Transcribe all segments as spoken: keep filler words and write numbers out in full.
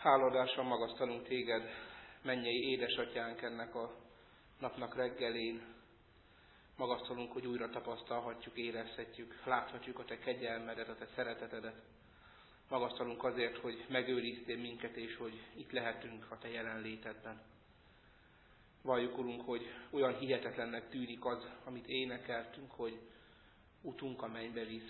Háladással magasztalunk téged, mennyei édesatyánk, ennek a napnak reggelén. Magasztalunk, hogy újra tapasztalhatjuk, érezhetjük, láthatjuk a te kegyelmedet, a te szeretetedet. Magasztalunk azért, hogy megőriztél minket, és hogy itt lehetünk a te jelenlétedben. Valljuk, Urunk, hogy olyan hihetetlennek tűnik az, amit énekeltünk, hogy utunk a mennybe visz.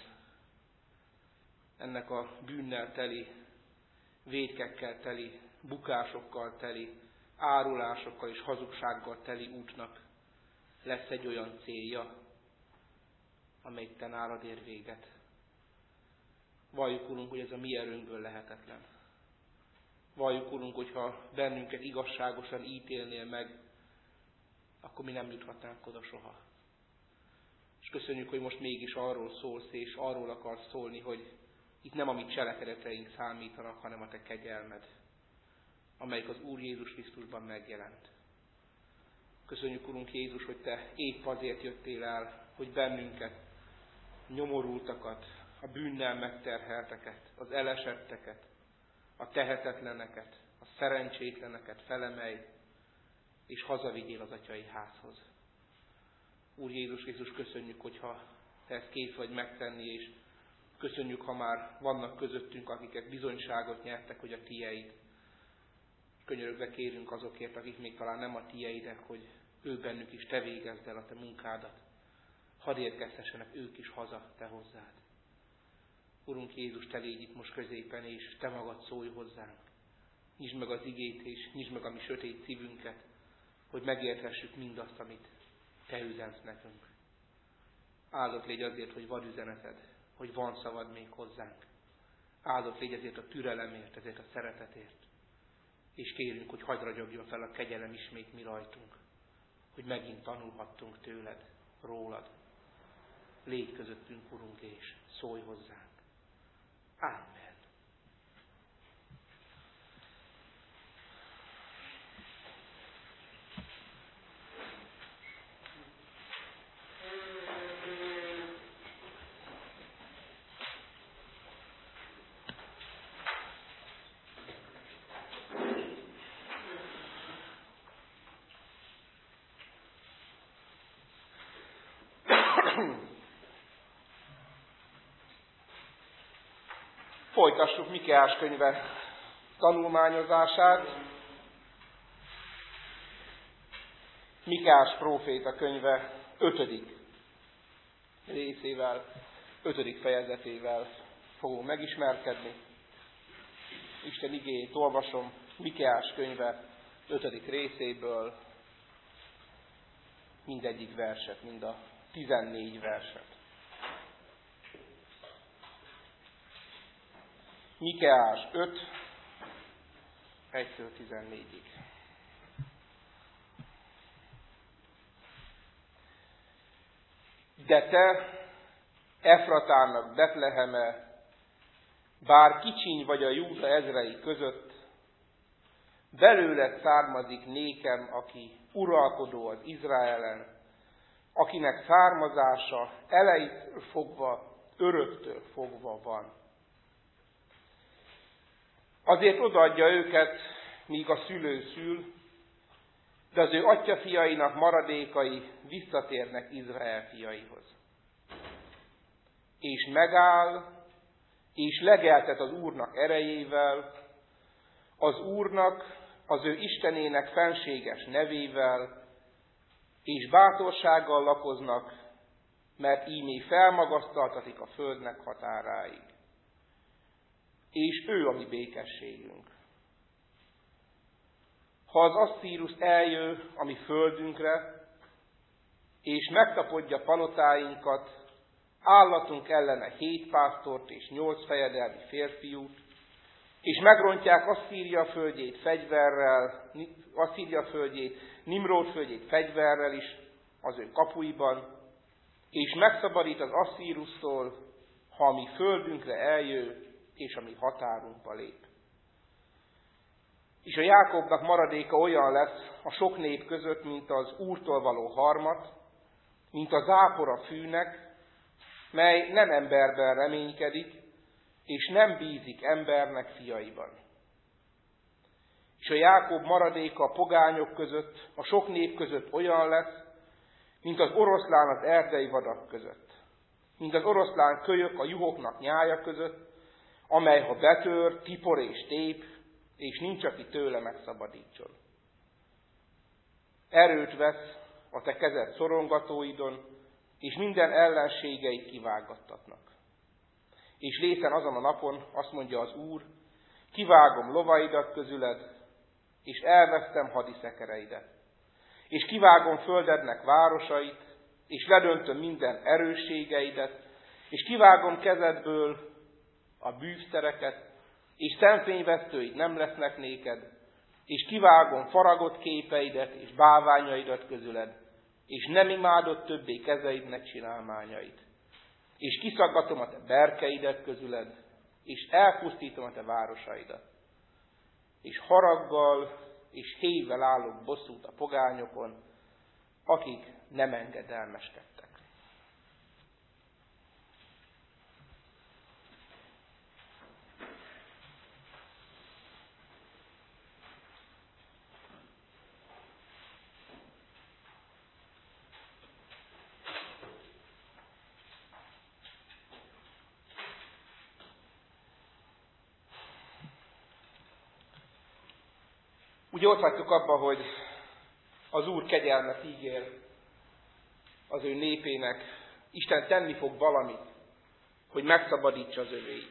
Ennek a bűnnel teli, vétkekkel teli, bukásokkal teli, árulásokkal és hazugsággal teli útnak lesz egy olyan célja, amely te nálad ér véget. Valljuk, Urunk, hogy ez a mi erőnkből lehetetlen. Valljuk, Urunk, hogyha bennünket igazságosan ítélnél meg, akkor mi nem juthatnánk oda soha. És köszönjük, hogy most mégis arról szólsz, és arról akarsz szólni, hogy itt nem a mi cselekedeteink számítanak, hanem a te kegyelmed, amelyik az Úr Jézus Krisztusban megjelent. Köszönjük, Urunk Jézus, hogy te épp azért jöttél el, hogy bennünket, nyomorultakat, a bűnnel megterhelteket, az elesetteket, a tehetetleneket, a szerencsétleneket felemelj, és hazavigyél az atyai házhoz. Úr Jézus Krisztus, köszönjük, hogyha te ezt kész vagy megtenni, és köszönjük, ha már vannak közöttünk, akiket bizonyságot nyertek, hogy a tieid. Könyörögve kérünk azokért, akik még talán nem a tieidek, hogy ő bennük is te végezd el a te munkádat. Hadd érkezhessenek ők is haza te hozzád. Urunk Jézus, te légy itt most középen, és te magad szólj hozzánk. Nyisd meg az igét, és nyisd meg a mi sötét szívünket, hogy megérthessük mindazt, amit te üzensz nekünk. Áldott légy azért, hogy van üzeneted, hogy van szavad még hozzánk. Áldott légy ezért a türelemért, ezért a szeretetért. És kérünk, hogy hagyd ragyogjon fel a kegyelem ismét mi rajtunk, hogy megint tanulhattunk tőled, rólad. Légy közöttünk, Urunk, és szólj hozzánk. Ámen. Folytassuk Mikeás könyve tanulmányozását. Mikeás próféta könyve ötödik részével, ötödik fejezetével fogunk megismerkedni. Isten igéjét olvasom, Mikeás könyve ötödik részéből, mindegyik verset, mind a tizennégy verset. Mikeás öt, egytől tizennégyig. De te, Efratának Betleheme, bár kicsiny vagy a Júda ezrei között, belőled származik nékem, aki uralkodó az Izraelen, akinek származása elejétől fogva, öröktől fogva van. Azért odaadja őket, míg a szülő szül, de az ő atyafiainak maradékai visszatérnek Izrael fiaihoz. És megáll, és legeltet az Úrnak erejével, az Úrnak, az ő Istenének fenséges nevével, és bátorsággal lakoznak, mert ímé felmagasztaltatik a földnek határáig. És ő a mi békességünk. Ha az Asszírus eljő a mi földünkre, és megtapadja palotáinkat, állatunk ellene hét pásztort és nyolc fejedelmi férfiút, és megrontják Asszíria földjét fegyverrel, Asszíria földjét, Nimród földjét fegyverrel is az ő kapuiban, és megszabadít az Asszírusztól, ha a mi földünkre eljő, és a mi határunkba lép. És a Jákobnak maradéka olyan lesz a sok nép között, mint az Úrtól való harmat, mint a zápor a fűnek, mely nem emberben reménykedik, és nem bízik embernek fiaiban. és a Jákob maradéka a pogányok között, a sok nép között olyan lesz, mint az oroszlán az erdei vadak között, mint az oroszlán kölyök a juhoknak nyája között, amely ha betör, tipor és tép, és nincs, aki tőle megszabadítson. Erőt vesz a te kezed szorongatóidon, és minden ellenségeit kivágattatnak. És lészen azon a napon azt mondja az Úr, kivágom lovaidat közüled, és elvesztem hadiszekereidet. És kivágom földednek városait, és ledöntöm minden erősségeidet, és kivágom kezedből a bűvszereket, és szemfényvesztőid nem lesznek néked, és kivágom faragott képeidet és báványaidat közüled, és nem imádod többé kezeidnek csinálmányait. És kiszaggatom a te berkeidet közüled, és elpusztítom a te városaidat. És haraggal és hévvel állok bosszút a pogányokon, akik nem engedelmeskedtek. Ugye ott hagytuk abba, hogy az Úr kegyelmet ígér az ő népének. Isten tenni fog valamit, hogy megszabadítsa az övéit.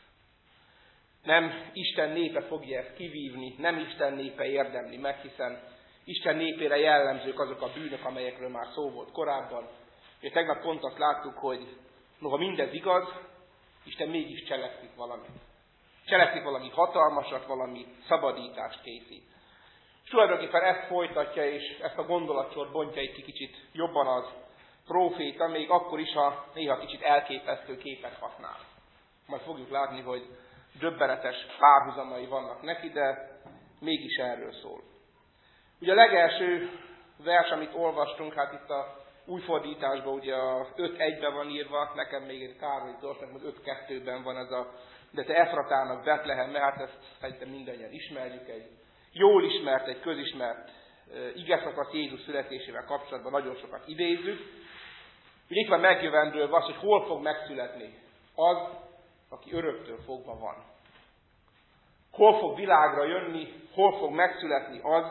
Nem Isten népe fogja ezt kivívni, nem Isten népe érdemli meg, hiszen Isten népére jellemzők azok a bűnök, amelyekről már szó volt korábban. És tegnap pont azt láttuk, hogy noha mindez igaz, Isten mégis cselekszik valamit. Cselekszik valami hatalmasat, valami szabadítást készít. És tulajdonképpen ezt folytatja, és ezt a gondolatsort bontja egy kicsit jobban az próféta, még akkor is, ha néha kicsit elképesztő képet használ. Majd fogjuk látni, hogy döbbenetes párhuzamai vannak neki, de mégis erről szól. Ugye a legelső vers, amit olvastunk, hát itt a új fordításban ugye a öt egyben van írva, nekem még egy Károly Zoltán, az öt kettőben van ez a, de te Efratának Betlehem, mert ezt szerintem mindannyian ismerjük, egy jól ismert, egy közismert uh, igeszakasz Jézus születésével kapcsolatban nagyon sokat idézzük. Ugye itt van megjövendőlve az, hogy hol fog megszületni az, aki öröktől fogva van. Hol fog világra jönni, hol fog megszületni az,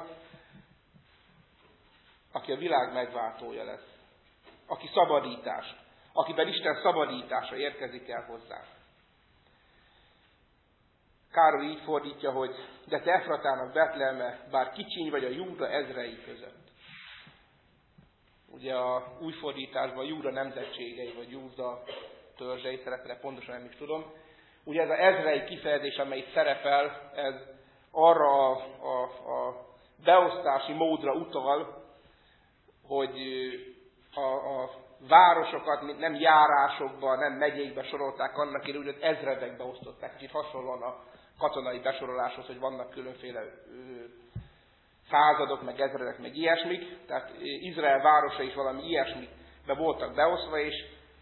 aki a világ megváltója lesz. Aki szabadítás, akiben Isten szabadítása érkezik el hozzá. Károly így fordítja, hogy de te Efratának Betleheme, bár kicsiny vagy a Júda ezrei között. Ugye a új fordításban Júda nemzetségei, vagy Júda törzsei szerepel, pontosan nem is tudom. Ugye ez az ezrei kifejezés, amely szerepel, ez arra a, a, a beosztási módra utal, hogy a, a városokat nem járásokba, nem megyékbe sorolták annak idején, úgy, hogy ezredekbe osztották. Kicsit hasonlóan a katonai besoroláshoz, hogy vannak különféle ö, századok, meg ezredek, meg ilyesmik. Tehát Izrael városa is valami ilyesmikbe voltak beosztva, és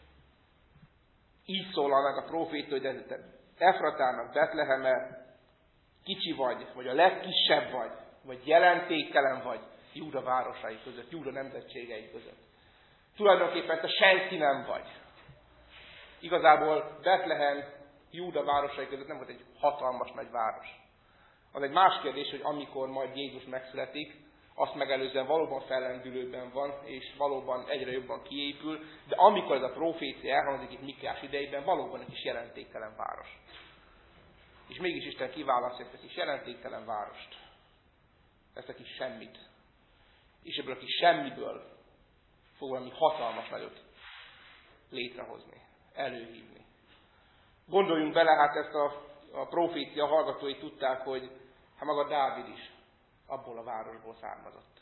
így szólal meg a próféta, hogy de Efratának Betleheme, kicsi vagy, vagy a legkisebb vagy, vagy jelentéktelen vagy Júda városai között, Júda nemzetségei között. Tulajdonképpen te senki nem vagy. Igazából Betlehem Júda városai között nem volt egy hatalmas nagy város. Az egy más kérdés, hogy amikor majd Jézus megszületik, azt megelőzően valóban fellendülőben van, és valóban egyre jobban kiépül, de amikor ez a profécia elhangzik itt Mikéás idejében, valóban egy kis jelentéktelen város. És mégis Isten kiválasztja ezt a kis jelentéktelen várost. Ezt a kis semmit. És ebből a kis semmiből fog valami hatalmas nagyot létrehozni, előhívni. Gondoljunk bele, hát ezt a, a profécia hallgatói tudták, hogy hát maga Dávid is abból a városból származott.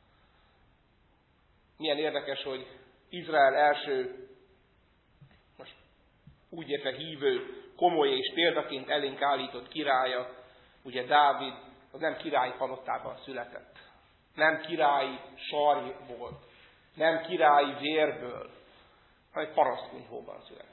Milyen érdekes, hogy Izrael első, most úgy érte hívő, komoly és példaként elénk állított királya, ugye Dávid, az nem királyi palotában született. Nem királyi sarj volt. Nem királyi vérből, hanem egy parasztkunyhóban született.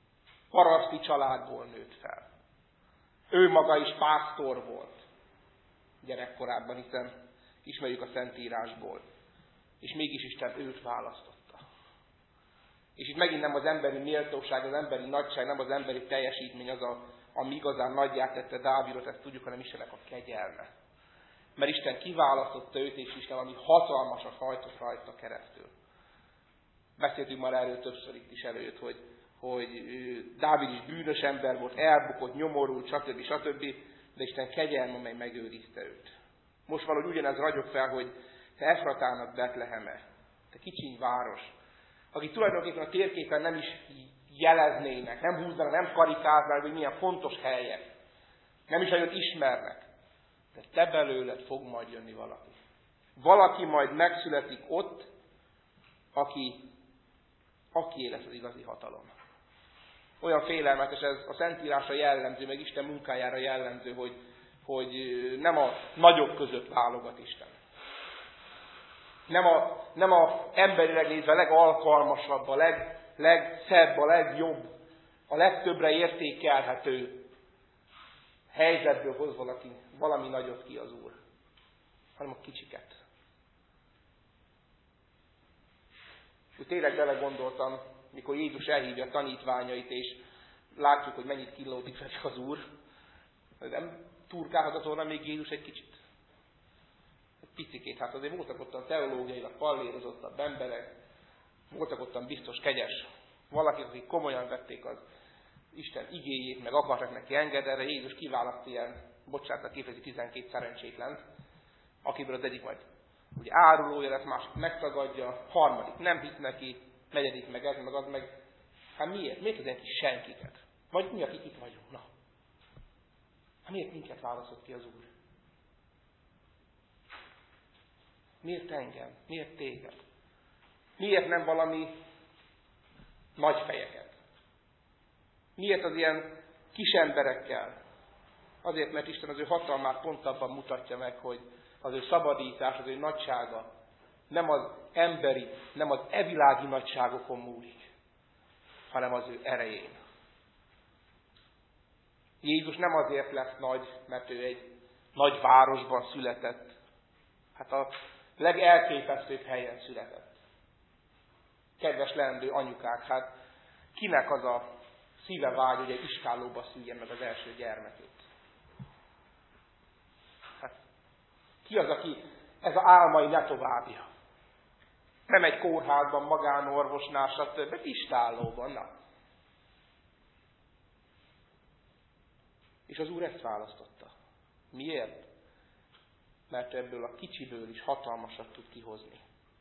Paraszti családból nőtt fel. Ő maga is pásztor volt. gyerekkorában, hiszen ismerjük a Szentírásból. És mégis Isten őt választotta. És itt megint nem az emberi méltóság, az emberi nagyság, nem az emberi teljesítmény az, a, ami igazán nagyját tette Dávidot, ezt tudjuk, hanem Istennek a kegyelme. Mert Isten kiválasztotta őt, és Isten valami hatalmasat hajtott rajta keresztül. Beszéltünk már erről többször itt is előtt, hogy, hogy Dávid is bűnös ember volt, elbukott, nyomorult, stb. stb. De Isten kegyelme, amely megőrizte őt. Most valahogy ugyanez ragyog fel, hogy te Efratának Betleheme, te kicsiny város, akik tulajdonképpen a térképen nem is jeleznének, nem húznak, nem karikáznak, hogy milyen fontos helyek. Nem is nagyon ismernek. De te belőled fog majd jönni valaki. Valaki majd megszületik ott, aki, aki lesz az igazi hatalom. Olyan félelmetes, ez a Szentírásra jellemző, meg Isten munkájára jellemző, hogy, hogy nem a nagyok között válogat Isten. Nem a, nem a emberileg nézve legalkalmasabb, a leg, legszebb, a legjobb, a legtöbbre értékelhető helyzetből hoz valaki valami nagyot ki az Úr, hanem a kicsiket. És tényleg belegondoltam, mikor Jézus elhívja a tanítványait, és látjuk, hogy mennyit killódik velük az Úr, nem turkálhatott volna még Jézus egy kicsit? Picikét, hát azért voltak ottan teológiailag pallérozottabb emberek, voltak ottan biztos kegyes valakik, akik komolyan vették az Isten igéjét, meg akartak neki engedni, erre Jézus kiválaszt ilyen, bocsánat, a képezi tizenkét szerencsétlent, akiből az egyik majd ugye árulója lesz, másik megtagadja, harmadik nem hisz neki, negyedik meg ez, meg az, meg hát miért? Miért az ilyen kis senkiket? Vagy mi, akik itt vagyunk? Na. Hát miért minket választott ki az Úr? Miért engem? Miért téged? Miért nem valami nagy fejeket? Miért az ilyen kis emberekkel? Azért, mert Isten az ő hatalmát pont abban mutatja meg, hogy az ő szabadítás, az ő nagysága nem az emberi, nem az evilági nagyságokon múlik, hanem az ő erején. Jézus nem azért lesz nagy, mert ő egy nagy városban született. Hát a legelképesztőbb helyen született. Kedves leendő anyukák, hát kinek az a szíve vágy, hogy egy iskálóba szülje meg az első gyermekét? Hát ki az, aki ez az álmai ne továbbja? Nem egy kórházban, magánorvosnál, stb. Istállóban, na. És az Úr ezt választotta. Miért? Mert ebből a kicsiből is hatalmasat tud kihozni.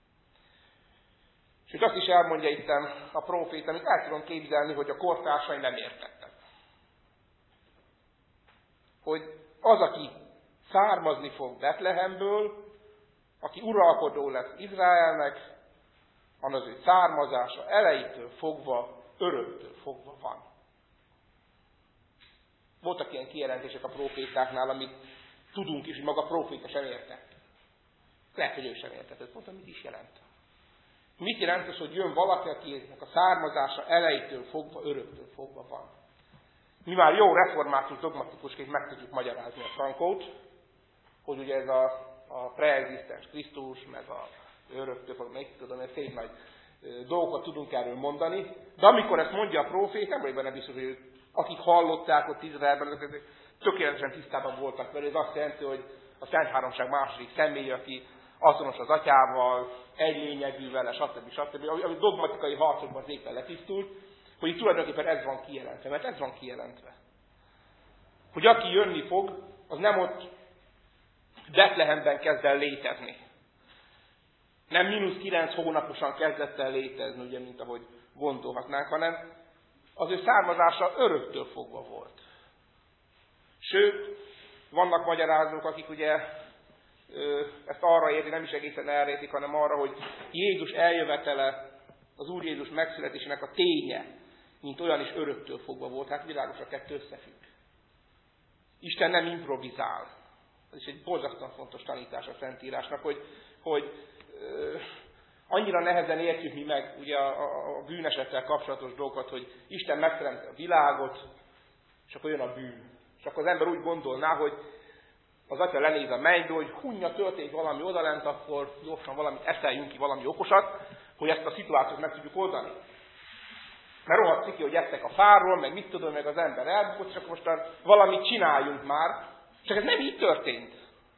És azt is elmondja itt a prófét, amit el tudom képzelni, hogy a kortársai nem értettek. Hogy az, aki származni fog Betlehemből, aki uralkodó lesz Izraelnek, az ő származása elejétől fogva, öröktől fogva van. Voltak ilyen kijelentések a prófétáknál, amit tudunk is, hogy maga a próféta sem értett. Lehet, hogy ő sem értett. Mondtam, mit is jelent. Mit jelent az, hogy jön valaki, akinek a származása elejétől fogva, öröktől fogva van. Mi már jó református dogmatikusként meg tudjuk magyarázni a Frankót, hogy ugye ez a, a preexisztens Krisztus, meg a öröktől fogva, még tudom, ez szép nagy dolgokat tudunk erről mondani, de amikor ezt mondja a prófét, nem vagy benne biztos, hogy akik hallották ott Izraelben, tökéletesen tisztában voltak vele. Ez azt jelenti, hogy a Szent Háromság második személy, aki azonos az atyával, egy lényegű vele, stb. stb. Ami dogmatikai harcokban az éppen letisztult, hogy itt tulajdonképpen ez van kijelentve, mert ez van kijelentve. Hogy aki jönni fog, az nem ott Betlehemben kezd el létezni. Nem mínusz kilenc hónaposan kezdett el létezni, ugye, mint ahogy gondolhatnánk, hanem az ő származása öröktől fogva volt. Sőt, vannak magyarázók, akik ugye ezt arra értik, nem is egészen erre értik, hanem arra, hogy Jézus eljövetele, az Úr Jézus megszületésének a ténye, mint olyan is öröktől fogva volt. Hát világos, a kettő összefügg. Isten nem improvizál. Ez is egy borzasztóan fontos tanítás a Szentírásnak, hogy, hogy ö, annyira nehezen értjük mi meg ugye a, a, a bűnesettel kapcsolatos dolgokat, hogy Isten megteremti a világot, és akkor jön a bűn. És akkor az ember úgy gondolná, hogy az atya lenéz a mennyből, hogy hunnya történik valami odalent, akkor gyorsan valamit eszeljünk ki, valami okosat, hogy ezt a szituációt meg tudjuk oldani. Mert rohadt ciki, hogy ettek a fáról, meg mit tudom, meg az ember elbukott, csak mostan valamit csináljunk már. Csak ez nem így történt.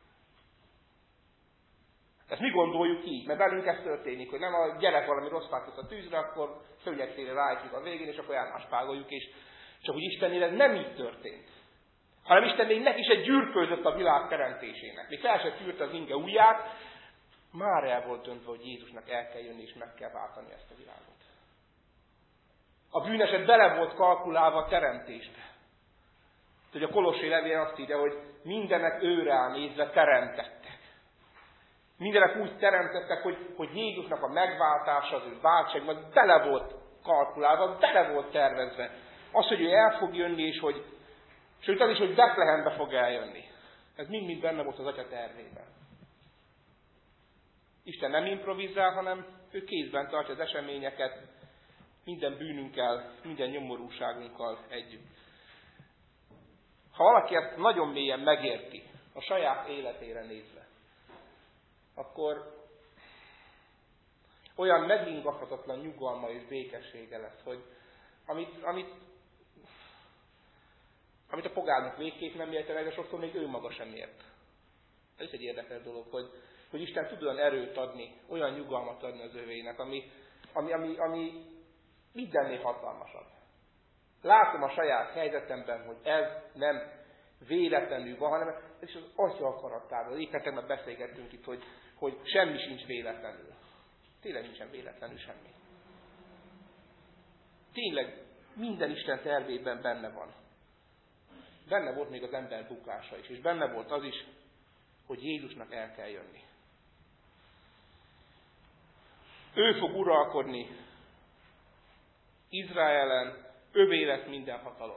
Ezt mi gondoljuk így, mert velünk ez történik, hogy nem a gyerek valami rossz fát a tűzre, akkor szőnyegszélre rájtjuk a végén, és akkor elmáspágoljuk, és csak hogy Istennél ez nem így történt. Hanem Isten még neki se gyűrkőzött a világ teremtésének. Még fel se tűrte az inge ujját, már el volt döntve, hogy Jézusnak el kell jönni, és meg kell váltani ezt a világot. A bűneset bele volt kalkulálva a teremtésbe. Hogy a Kolossé levél azt írja, hogy mindenek őre nézve teremtettek. Mindenek úgy teremtettek, hogy, hogy Jézusnak a megváltása, az ő váltság, az bele volt kalkulálva, bele volt tervezve. Az, hogy ő el fog jönni, és hogy, sőt az is, hogy Betlehembe fog eljönni. Ez mind-mind benne volt az atya tervében. Isten nem improvizál, hanem ő kézben tartja az eseményeket, minden bűnünkkel, minden nyomorúságunkkal együtt. Ha valaki ezt nagyon mélyen megérti, a saját életére nézve, akkor olyan megingathatatlan nyugalma és békessége lesz, hogy amit, amit, amit a pogányok végképp nem érte meg, de sokszor még ő maga sem ért. Ez is egy érdekes dolog, hogy, hogy Isten tud olyan erőt adni, olyan nyugalmat adni az övének, ami, ami, ami, ami mindennél hatalmasabb. Látom a saját helyzetemben, hogy ez nem véletlenül van, hanem ez is az Atya akaratával. Éppen tegnap beszélgettünk itt, hogy, hogy semmi sincs véletlenül. Tényleg nincsen véletlenül semmi. Tényleg minden Isten tervében benne van. Benne volt még az ember bukása is, és benne volt az is, hogy Jézusnak el kell jönni. Ő fog uralkodni Izraelen, övé lesz minden hatalom.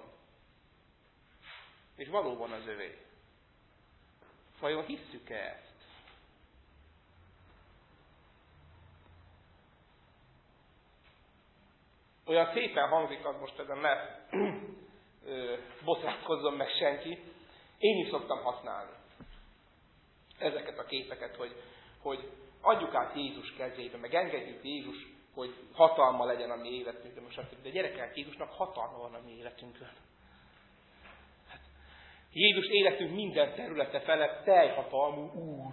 És valóban az övé. Vajon hisszük-e ezt? Olyan szépen hangzik, az most ezen ne botránkozzon meg senki. Én is szoktam használni ezeket a képeket, hogy, hogy adjuk át Jézus kezébe, meg engedjük Jézus, hogy hatalma legyen a mi életünkön. Most de gyerekek, Jézusnak hatalma van a mi életünkön. Hát, Jézus életünk minden területe felett teljhatalmú Úr.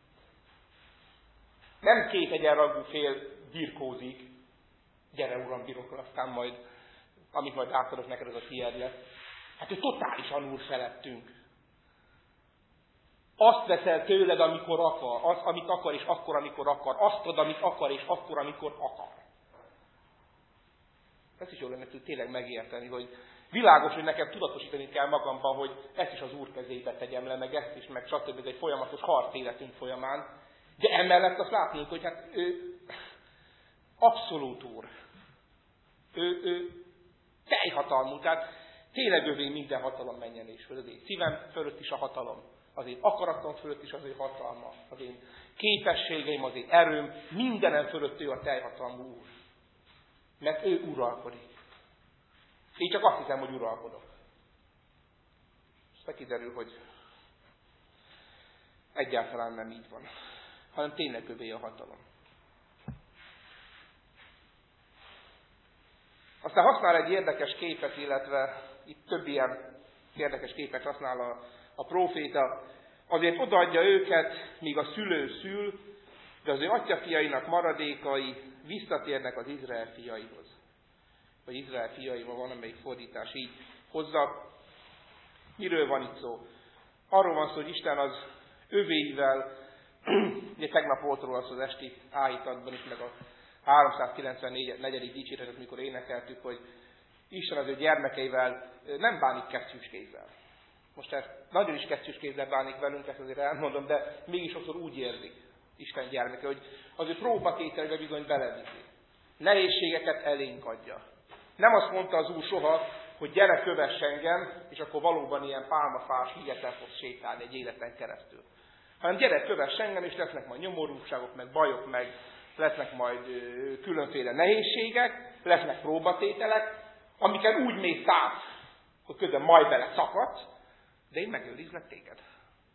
Nem két egyenrangú fél birkózik, gyere Uram, birokra, aztán majd, amit majd átadok neked, az a tiéd lesz. Hát ő totálisan Úr felettünk. Azt veszel tőled, amikor akar, azt, amit akar, és akkor, amikor akar. Azt ad, amit akar, és akkor, amikor akar. Ezt is jól lenne tényleg megérteni, hogy világos, hogy nekem tudatosítani kell magamban, hogy ezt is az Úr kezébe tegyem le, meg ezt is, meg stb. Ez egy folyamatos harc életünk folyamán. De emellett azt látnunk, hogy hát ő abszolút Úr. Ő, ő teljhatalmú, tehát tényleg övé minden hatalom menjen és föl. Az én szívem fölött is a hatalom. Az én akaratom fölött is az ő hatalma. Az én képességeim, az én erőm, mindenen fölött ő a teljhatalmú Úr. Mert ő uralkodik. Én csak azt hiszem, hogy uralkodok. Aztán kiderül, hogy egyáltalán nem így van. Hanem tényleg övé a hatalom. Aztán használ egy érdekes képet, illetve itt több ilyen érdekes képet használ a, a próféta. Azért odaadja őket, míg a szülő szül, de az ő atyafiainak maradékai visszatérnek az Izrael fiaihoz. Vagy Izrael fiaival van, amelyik fordítás így hozza. Miről van itt szó? Arról van szó, hogy Isten az övéivel, ugye tegnap volt róla az, az esti áhítatban is, meg a háromszázkilencvennegyedik dicséretet, mikor énekeltük, hogy Isten az ő gyermekeivel nem bánik kesztyűs kézzel. Most ezt nagyon is kesztyűs kézzel bánik velünk, ezt azért elmondom, de mégis sokszor úgy érzik Isten gyermeke, hogy az ő próbatételbe bizony beleviszi. Nehézségeket elénk adja. Nem azt mondta az Úr soha, hogy gyere, kövess engem, és akkor valóban ilyen pálmafás hígeten fogsz sétálni egy életen keresztül. Hanem gyere, kövess engem, és lesznek majd nyomorúságok, meg bajok, meg lesznek majd különféle nehézségek, lesznek próbatételek, amiken úgy mész át, hogy közben majd bele szakadsz, de én megőrizlek téged.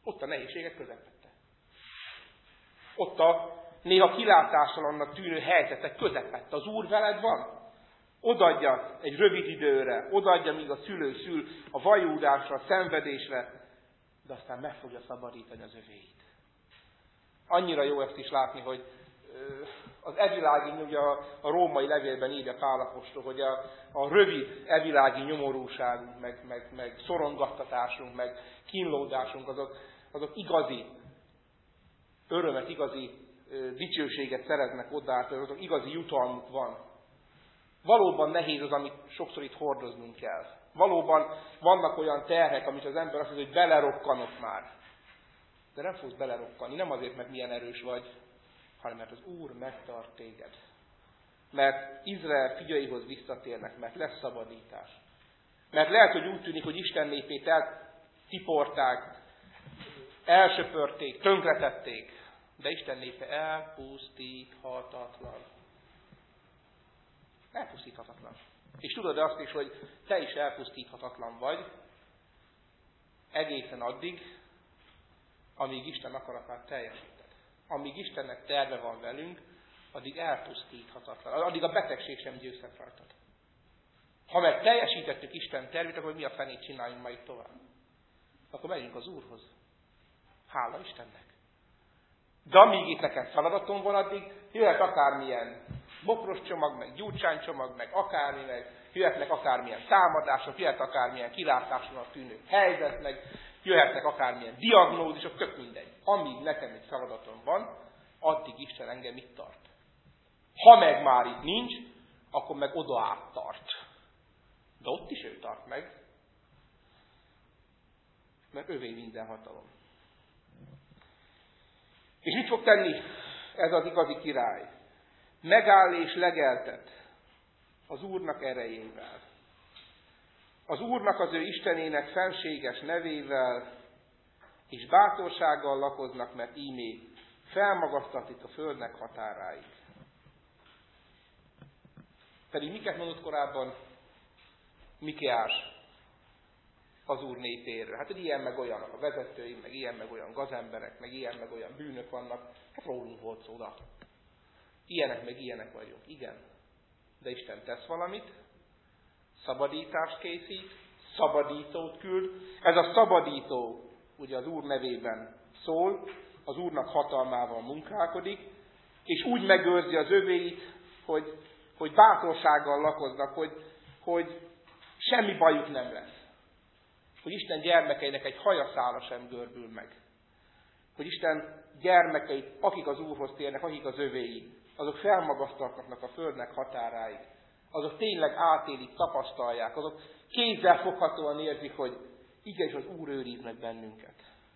Ott a nehézségek közepette. Ott a néha kilátástalannak tűnő helyzetek közepette. Az Úr veled van. Odaadja egy rövid időre, odaadja, míg a szülő szül, a vajúdásra, a szenvedésre, de aztán meg fogja szabadítani az övéit. Annyira jó ezt is látni, hogy az evilági, ugye a, a római levélben írja Pál apostol, hogy a, a rövid evilági nyomorúságunk, meg, meg, meg szorongattatásunk, meg kínlódásunk, azok, azok igazi örömet, igazi ö, dicsőséget szereznek oda, azok igazi jutalmuk van. Valóban nehéz az, amit sokszor itt hordoznunk kell. Valóban vannak olyan terhek, amit az ember azt mondja, hogy belerokkanok már. De nem fogsz belerokkanni, nem azért, mert milyen erős vagy, hanem mert az Úr megtart téged. Mert Izrael fiaihoz visszatérnek, mert lesz szabadítás. Mert lehet, hogy úgy tűnik, hogy Isten népét eltiporták, elsöpörték, tönkretették, de Isten népe elpusztíthatatlan. Elpusztíthatatlan. És tudod azt is, hogy te is elpusztíthatatlan vagy, egészen addig, amíg Isten akaratát teljesíted. Amíg Istennek terve van velünk, addig elpusztíthatatlan. Addig a betegség sem győzhet rajtad. Ha meg teljesítettük Isten tervét, akkor mi a fenét csináljunk ma itt tovább? Akkor megyünk az Úrhoz. Hála Istennek. De amíg itt nekem feladatom van, addig jöhet akármilyen bokros csomag, meg gyurcsánycsomag, meg akármi, meg jöhetnek akármilyen támadások, jöhet akármilyen kilátásnak tűnő helyzet, meg jöhetnek akármilyen diagnózisok, tök mindegy. Amíg nekem egy feladatom van, addig Isten engem itt tart. Ha meg már itt nincs, akkor meg oda át tart. De ott is ő tart meg. Mert övé minden hatalom. És mit fog tenni ez az igazi király? Megáll és legeltet az Úrnak erejével. Az Úrnak, az ő Istenének fenséges nevével, és bátorsággal lakoznak, mert ímé felmagasztatik a földnek határáig. Pedig miket mondott korábban Mikéás az Úr népéről? Hát, hogy ilyen meg olyanok a vezetőink, meg ilyen meg olyan gazemberek, meg ilyen meg olyan bűnök vannak. Hát rólunk volt szó, oda. Ilyenek meg ilyenek vagyunk. Igen. De Isten tesz valamit, szabadítást készít, szabadítót küld. Ez a szabadító, ugye az Úr nevében szól, az Úrnak hatalmával munkálkodik, és úgy megőrzi az övéit, hogy, hogy bátorsággal lakoznak, hogy, hogy semmi bajuk nem lesz. Hogy Isten gyermekeinek egy hajaszála sem görbül meg. Hogy Isten gyermekeit, akik az Úrhoz térnek, akik az övéi, azok felmagasztatnak a földnek határáig. Azok tényleg átélik, tapasztalják, azok kézzel foghatóan érzik, hogy igenis az Úr őriz meg bennünket.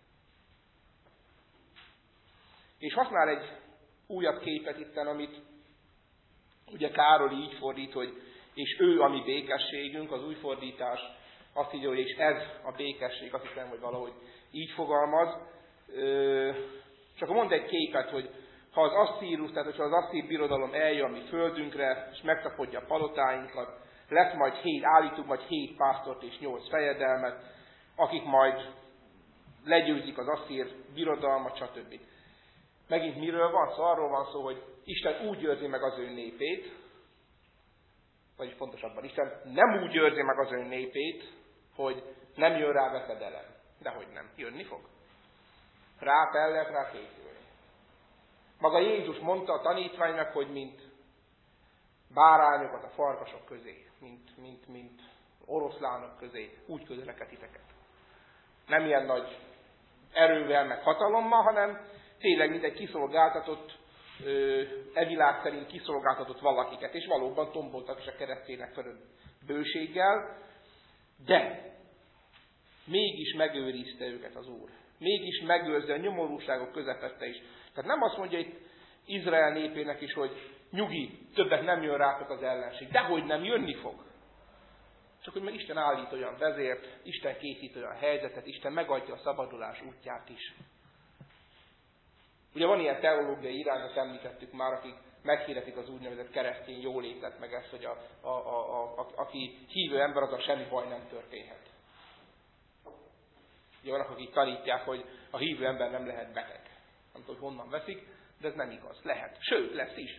És használ egy újabb képet itten, amit ugye Károly így fordít, hogy és ő a mi békességünk, az új fordítás azt írja, hogy és ez a békesség, azt hiszem, hogy valahogy így fogalmaz. Csak mond egy képet, hogy ha az asszírus, tehát hogyha az asszír birodalom eljön a mi földünkre, és megtapadja a palotáinkat, lesz majd hét, állítunk majd hét pásztort és nyolc fejedelmet, akik majd legyőzik az asszír birodalmat, stb. Megint miről van szó? Arról van szó, hogy Isten úgy őrzi meg az ő népét, vagyis pontosabban, Isten nem úgy őrzi meg az ő népét, hogy nem jön rá veszedelem. Dehogy nem. Jönni fog. Rá fel lehet rá készülni. Maga Jézus mondta a tanítványnak, hogy mint bárányokat a farkasok közé, mint, mint, mint oroszlánok közé, úgy közöleket titeket. Nem ilyen nagy erővel, meg hatalommal, hanem tényleg mint egy kiszolgáltatott, e világ szerint kiszolgáltatott valakiket, és valóban tomboltak is a keresztények fölött bőséggel, de mégis megőrizte őket az Úr. Mégis megőrzi a nyomorúságok közepette is. Tehát nem azt mondja itt Izrael népének is, hogy nyugi, többet nem jön rátok az ellenség. Dehogy nem, jönni fog. Csak hogy meg Isten állít olyan vezért, Isten készít olyan helyzetet, Isten megadja a szabadulás útját is. Ugye van ilyen teológiai irányot, említettük már, akik meghirdetik az úgynevezett keresztény jólétet, meg ezt, hogy a, a, a, a, a, aki hívő ember, az a semmi baj nem történhet. Ugye vannak, akik tanítják, hogy a hívő ember nem lehet beteg. Nem tudom, hogy honnan veszik, de ez nem igaz. Lehet. Sőt, lesz is.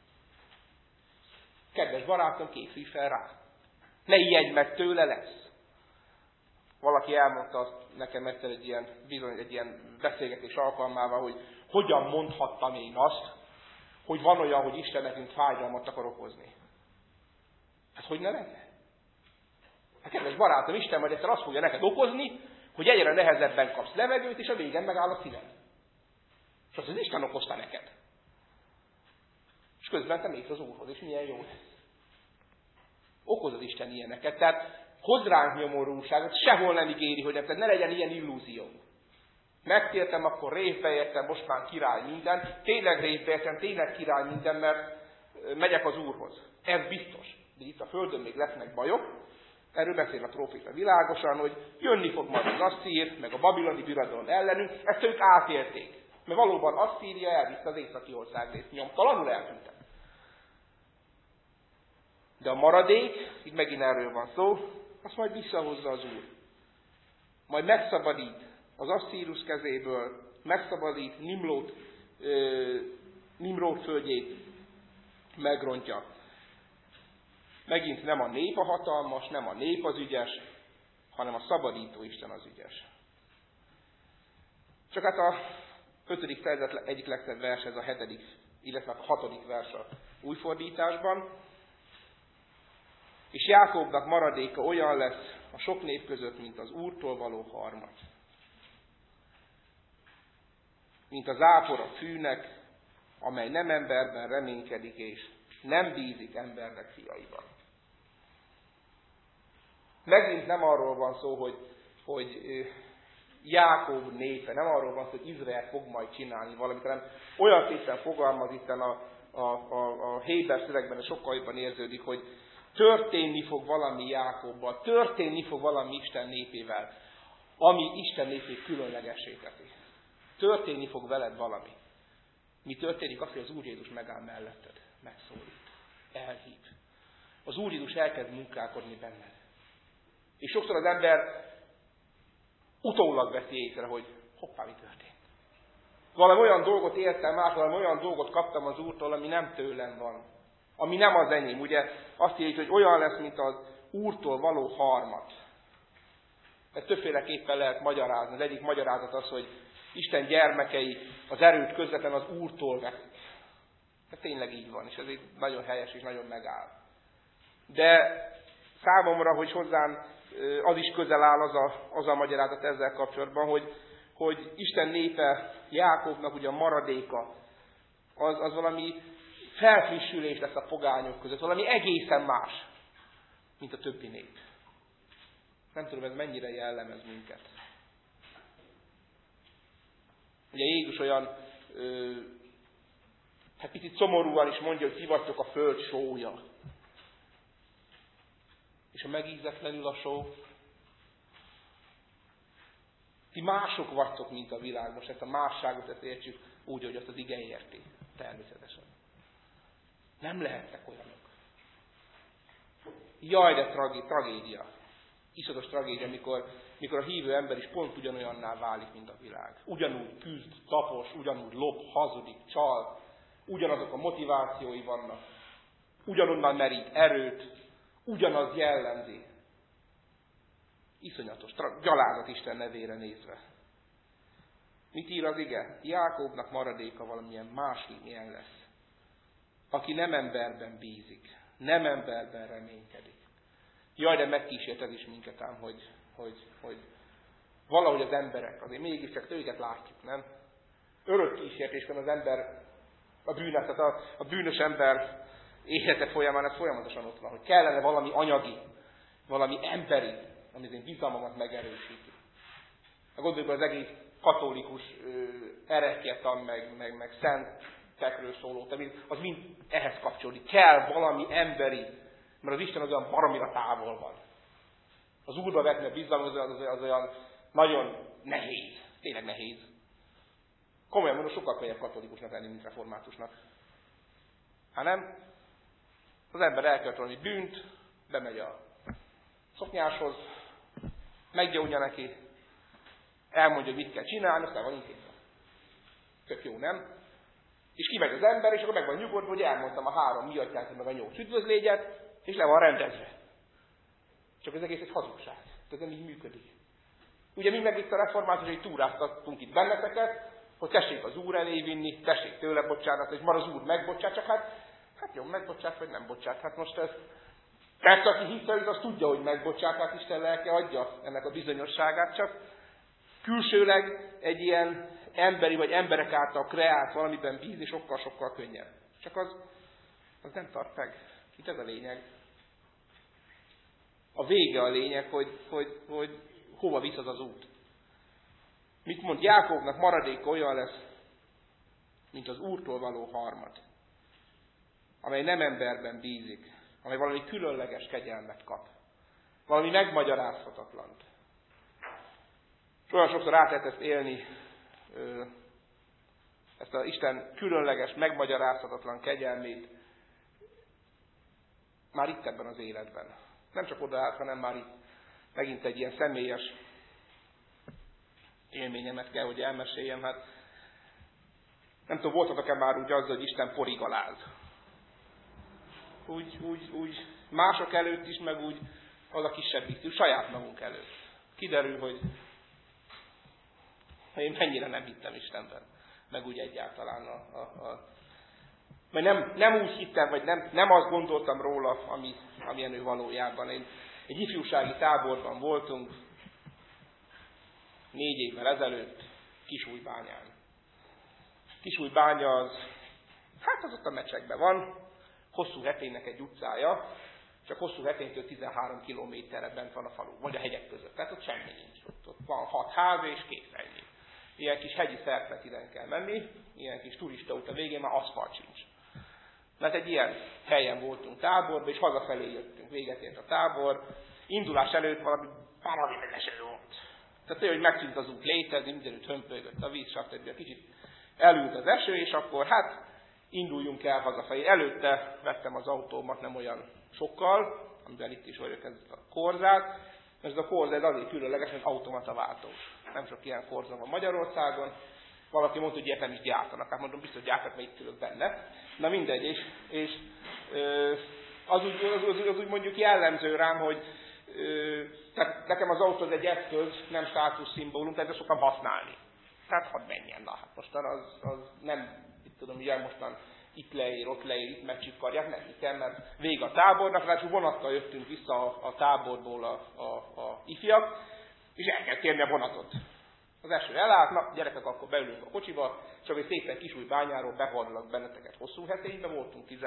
Kedves barátom, készülj fel rá. Ne ijedj meg tőle, lesz. Valaki elmondta azt nekem egyszer egy ilyen, bizony egy ilyen beszélgetés alkalmával, hogy hogyan mondhattam én azt, hogy van olyan, hogy Isten nekünk fájdalmat akar okozni. Hát hogy ne lenne? Hát kedves barátom, Isten majd egyszer azt fogja neked okozni, hogy egyre nehezebben kapsz levegőt, és a végen megáll a szíved. És azt az Isten okozta neked. És közben te mész az Úrhoz, és milyen jó lesz. Okoz az Isten ilyeneket. Tehát hoz ránk nyomorúságot, sehol nem ígéri, hogy ne legyen ilyen illúzió. Megtértem, akkor révbe értem, most már király minden. Tényleg révbe értem, tényleg király minden, mert megyek az Úrhoz. Ez biztos. De itt a Földön még lesznek bajok. Erről beszél a próféta világosan, hogy jönni fog majd az asszír, meg a babiloni birodalom ellenünk. Ezt ők átélték. Mert valóban Asszíria elvitte az északi országrészt. Nyomtalanul eltűntek. De a maradék, itt megint erről van szó, azt majd visszahozza az Úr. Majd megszabadít az Asszírus kezéből, megszabadít Nimród, Nimród földjét, megrontja. Megint nem a nép a hatalmas, nem a nép az ügyes, hanem a szabadító Isten az ügyes. Csak hát a ötödik fejezet egyik legszebb vers, ez a hetedik, illetve a hatodik vers a új fordításban. És Jákobnak maradéka olyan lesz a sok nép között, mint az Úrtól való harmat. Mint a zápor a fűnek, amely nem emberben reménykedik, és nem bízik embernek fiaiban. Megint nem arról van szó, hogy, hogy Jákob népe, nem arról van szó, hogy Izrael fog majd csinálni valamit, hanem olyan szépen fogalmaz itt a, a, a, a Héber szövegben, sokkal jobban érződik, hogy történni fog valami Jákobbal, történni fog valami Isten népével, ami Isten népét különlegessé teszi. Történni fog veled valami. Mi történik? Az, hogy az Úr Jézus megáll melletted, megszólít, elhív. Az Úr Jézus elkezd munkálkodni benned. És sokszor az ember utólag veszi észre, hogy hoppá, mi történt. Valami olyan dolgot értem át, valami olyan dolgot kaptam az Úrtól, ami nem tőlem van. Ami nem az enyém. Ugye azt írjuk, hogy olyan lesz, mint az Úrtól való harmat. Ezt többféleképpen lehet magyarázni. Az egyik magyarázat az, hogy Isten gyermekei az erőt közvetlen az Úrtól veszik. Ez tényleg így van, és ez egy nagyon helyes és nagyon megáll. De számomra, hogy hozzám az is közel áll az a, az a magyarázat ezzel kapcsolatban, hogy, hogy Isten népe, Jákobnak ugye a maradéka, az, az valami felfrissülés lesz a pogányok között, valami egészen más, mint a többi nép. Nem tudom, ez mennyire jellemez minket. Ugye Jézus olyan, ö, hát picit szomorúan is mondja, hogy ti vagytok a föld sója. És a megízetlenül a só, ti mások vagytok, mint a világ. Most ezt a másságot ezt értsük úgy, hogy azt az ige érti. Természetesen. Nem lehettek olyanok. Jaj, de tragé- tragédia. Iszatos tragédia, mikor, mikor a hívő ember is pont ugyanolyanná válik, mint a világ. Ugyanúgy küzd, tapos, ugyanúgy lop, hazudik, csal, ugyanazok a motivációi vannak, ugyanonnan merít erőt, ugyanaz jellemzi. Iszonyatos, tra- gyalázat Isten nevére nézve. Mit ír az ige? Jákobnak maradéka valamilyen másilyen lesz. Aki nem emberben bízik, nem emberben reménykedik. Jaj, de megkísért ez is minket ám, hogy, hogy, hogy valahogy az emberek, azért mégiscsak őket látjuk, nem? Örök kísértésben az ember, a bűnös, tehát a, a bűnös ember élete folyamán ez folyamatosan ott van, hogy kellene valami anyagi, valami emberi, ami az én bizalmamat megerősíti. Gondoljuk az egész katolikus erekjetan, meg, meg, meg szentekről szóló, az mind ehhez kapcsolódik. Kell valami emberi, mert az Isten az olyan baromira távol van. Az Úrba vetni a bizalmat az, az, az olyan nagyon nehéz. Tényleg nehéz. Komolyan mondom, sokkal könnyebb katolikusnak lenni, mint reformátusnak. Hanem az ember elkövet valami bűnt, bemegy a szoknyáshoz, meggyónja neki, elmondja, hogy mit kell csinálni, aztán van intézve. Tök jó, nem? És kimegy az ember, és akkor meg van nyugodva, hogy elmondtam a három miattját, meg a nyolc üdvözlégyet, és le van rendezve. Csak az egész egy hazugság. Ez nem így működik. Ugye mi meg itt a reformátusai túráztattunk itt benneteket, hogy tessék az Úr elé vinni, tessék tőle bocsánat, és már az Úr megbocsát, csak hát, hát jó, megbocsát, vagy nem bocsát. Hát most ez, persze, aki hisz, az tudja, hogy megbocsát, hát Isten lelke adja ennek a bizonyosságát, csak külsőleg egy ilyen emberi vagy emberek által kreált valamiben bízni sokkal-sokkal könnyebb. Csak az, az nem tart meg. Itt ez a lényeg. A vége a lényeg, hogy, hogy, hogy hova visz az az út. Mit mond Jákobnak, maradéka olyan lesz, mint az Úrtól való harmad, amely nem emberben bízik, amely valami különleges kegyelmet kap. Valami megmagyarázhatatlant. És olyan sokszor át lehet ezt élni, ezt az Isten különleges, megmagyarázhatatlan kegyelmét már itt ebben az életben. Nem csak odaállt, hanem már itt megint egy ilyen személyes élményemet kell, hogy elmeséljem. Hát nem tudom, voltatok-e már úgy azzal, hogy Isten porigaláz. Úgy, úgy, úgy mások előtt is, meg úgy az a kisebbik, saját magunk előtt. Kiderül, hogy én mennyire nem hittem Istenben, meg úgy egyáltalán a... a, a vagy nem, nem úgy hittem, vagy nem, nem azt gondoltam róla, ami, amilyen ő valójában. Én egy ifjúsági táborban voltunk, négy évvel ezelőtt, Kisújbányán. Kisújbánya az, hát az ott a mecsekben van, Hosszú Heténynek egy utcája, csak Hosszú Heténytől tizenhárom kilométerre bent van a falu, vagy a hegyek között, tehát ott semmi nincs. Ott, ott van hat ház és kész ennyi. Ilyen kis hegyi szerpetiden kell menni, ilyen kis turista út a végén már aszfalt sincs. Mert egy ilyen helyen voltunk táborban, és hazafelé jöttünk, véget ért a tábor. Indulás előtt valami valami eső volt. Tehát olyan, hogy megszűnt az út létezni, mindenütt hömpölygött a víz, stb. Kicsit elült az eső, és akkor hát induljunk el hazafelé. Előtte vettem az autómat nem olyan sokkal, amiben itt is vagyok, ez a Corzát. Ez a Corza ez azért különleges, mert automata váltós. Nem sok ilyen Corza van Magyarországon. Valaki mondta, hogy ilyet nem is gyártanak. Hát mondom, biztos gyártak, mert itt ülök benne. Na mindegy, és, és az, úgy, az, az, az úgy mondjuk jellemző rám, hogy tehát nekem az autó az egy eszköz, nem státuszszimbólum, tehát ezt szoktam használni. Tehát hadd menjen, na hát mostan az, az nem, itt tudom, ugye mostan itt leér, ott leér, itt megcsikarják, nem hiszem, mert vége a tábornak, ráadásul vonattal jöttünk vissza a, a táborból a, a, a ifjak, és el kell kérni a vonatot. Az eső elállt, na gyerekek, akkor beülünk a kocsiba, és akkor szépen Kisújbányáról behorlak benneteket Hosszú Heténybe, voltunk tíz,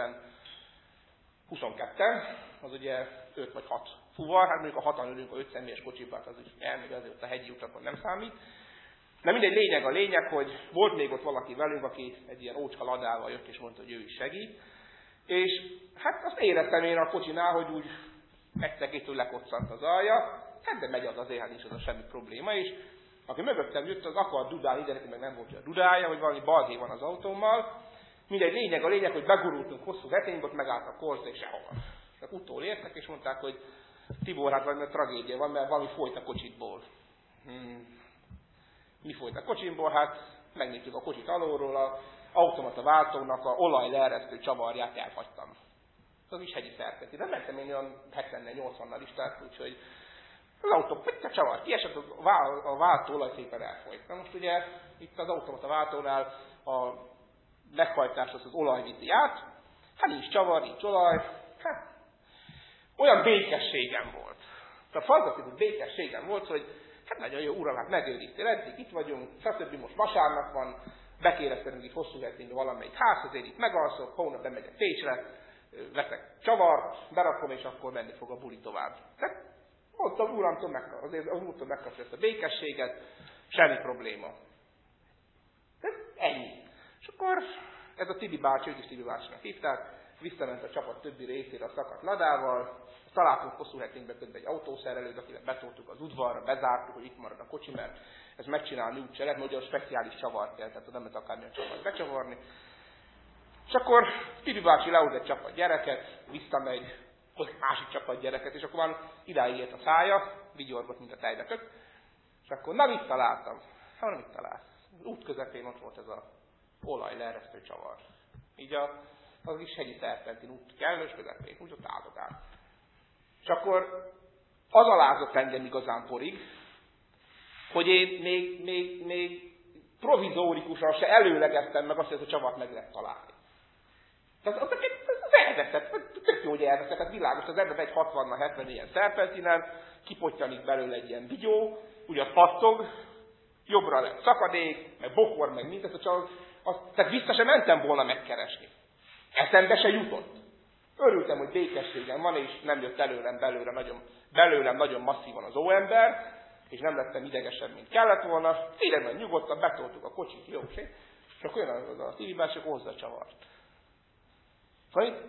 huszonketten, az ugye öt vagy hat fuvar, hát mondjuk a hatan ülünk a öt személyes kocsiba, hát az is elmegy azért a hegyi utakon nem számít. De mindegy, lényeg a lényeg, hogy volt még ott valaki velünk, aki egy ilyen ócska ladával jött, és mondta, hogy ő is segít. És hát azt éreztem én a kocsinál, hogy úgy egyszer-kétől lekoccant az alja, hát de megy az azért, hát nincs az a semmi probléma, és aki mögöttem jött, az akart dudálni, de neki meg nem volt a dudája, hogy valami balhé van az autómmal. Mindegy, lényeg a lényeg, hogy begurultunk Hosszú Heténybe, ott megállt a Corza és sehova. Csak utól értek, és mondták, hogy Tibor, hát valami tragédia van, mert valami folyt a kocsitból. Hmm. Mi folyt a kocsimból? Hát megnéztük a kocsit alulról, az automata váltónak a olajleeresztő csavarját elhagytam. Az is hegyi szerpeti. De mentem én olyan hetven-nyolcvannal is, tehát úgyhogy az autó pitty csavar kiesett, a váltó olaj szépen elfolyt. Na most ugye itt az automata váltónál a meghajtás az az olaj viszi át, hát nincs csavar, nincs olaj, hát olyan békességem volt. Tehát fantasztikus békességem volt, hogy hát nagyon jó, uram, hát megőriztél, eddig itt vagyunk, stb. Most vasárnap van, bekéreztenünk itt Hosszú Heténybe valamelyik ház, azért itt megalszok, hónap bemegyek Pécsre, veszek csavar, berakom, és akkor menni fog a buli tovább. Tehát mondtam, uramtól meg, azért az úrtól megkapja ezt a békességet, semmi probléma. Ez ennyi. És akkor ez a Tibi bácsi, ők is Tibi bácsinak hívták, visszament a csapat többi részére a szakadt ladával, találtunk Hosszú Heténybe közben egy autószerelőt, akivel betoltuk az udvarra, bezártuk, hogy itt marad a kocsi, mert ez megcsinálni úgy se lehet, mert ugye a speciális csavar kell, tehát nem lehet akármilyen csavart becsavarni. És akkor Tibi bácsi lehoz egy csapat gyereket, visszamegy, hoz egy másik csapat gyereket, és akkor már idáig ért a szája, vigyorgott, mint a tejbetök. És És akkor, na mit találtam? Hát mit találsz? Út közepén ott volt ez az olaj leeresztő csavar. Így a, az kis hegyi szerpentin út kellős közepén, úgy ott áldogál. És akkor az alázott engem igazán porig, hogy én még, még, még provizórikusan se előlegeztem meg azt, hogy ez a csavart meg lehet találni. Tehát az, az, az elveszett, tök jó, hogy elveszett, tehát világos, az ember egy hatvan hetven ilyen szerpentinen, kipottyanik belőle egy ilyen vigyó, ugye az passzog, jobbra lett szakadék, meg bokor, meg mindez, az, az, az, tehát vissza sem mentem volna megkeresni. Eszembe se jutott. Örültem, hogy békességem van, és nem jött előlem belőle nagyon, belőlem nagyon masszívan az óember, és nem lettem idegesebb, mint kellett volna. Tényleg nyugodtan betoltuk a kocsit, jó, és akkor jön az a szívibás, és hozza a csavart. Szóval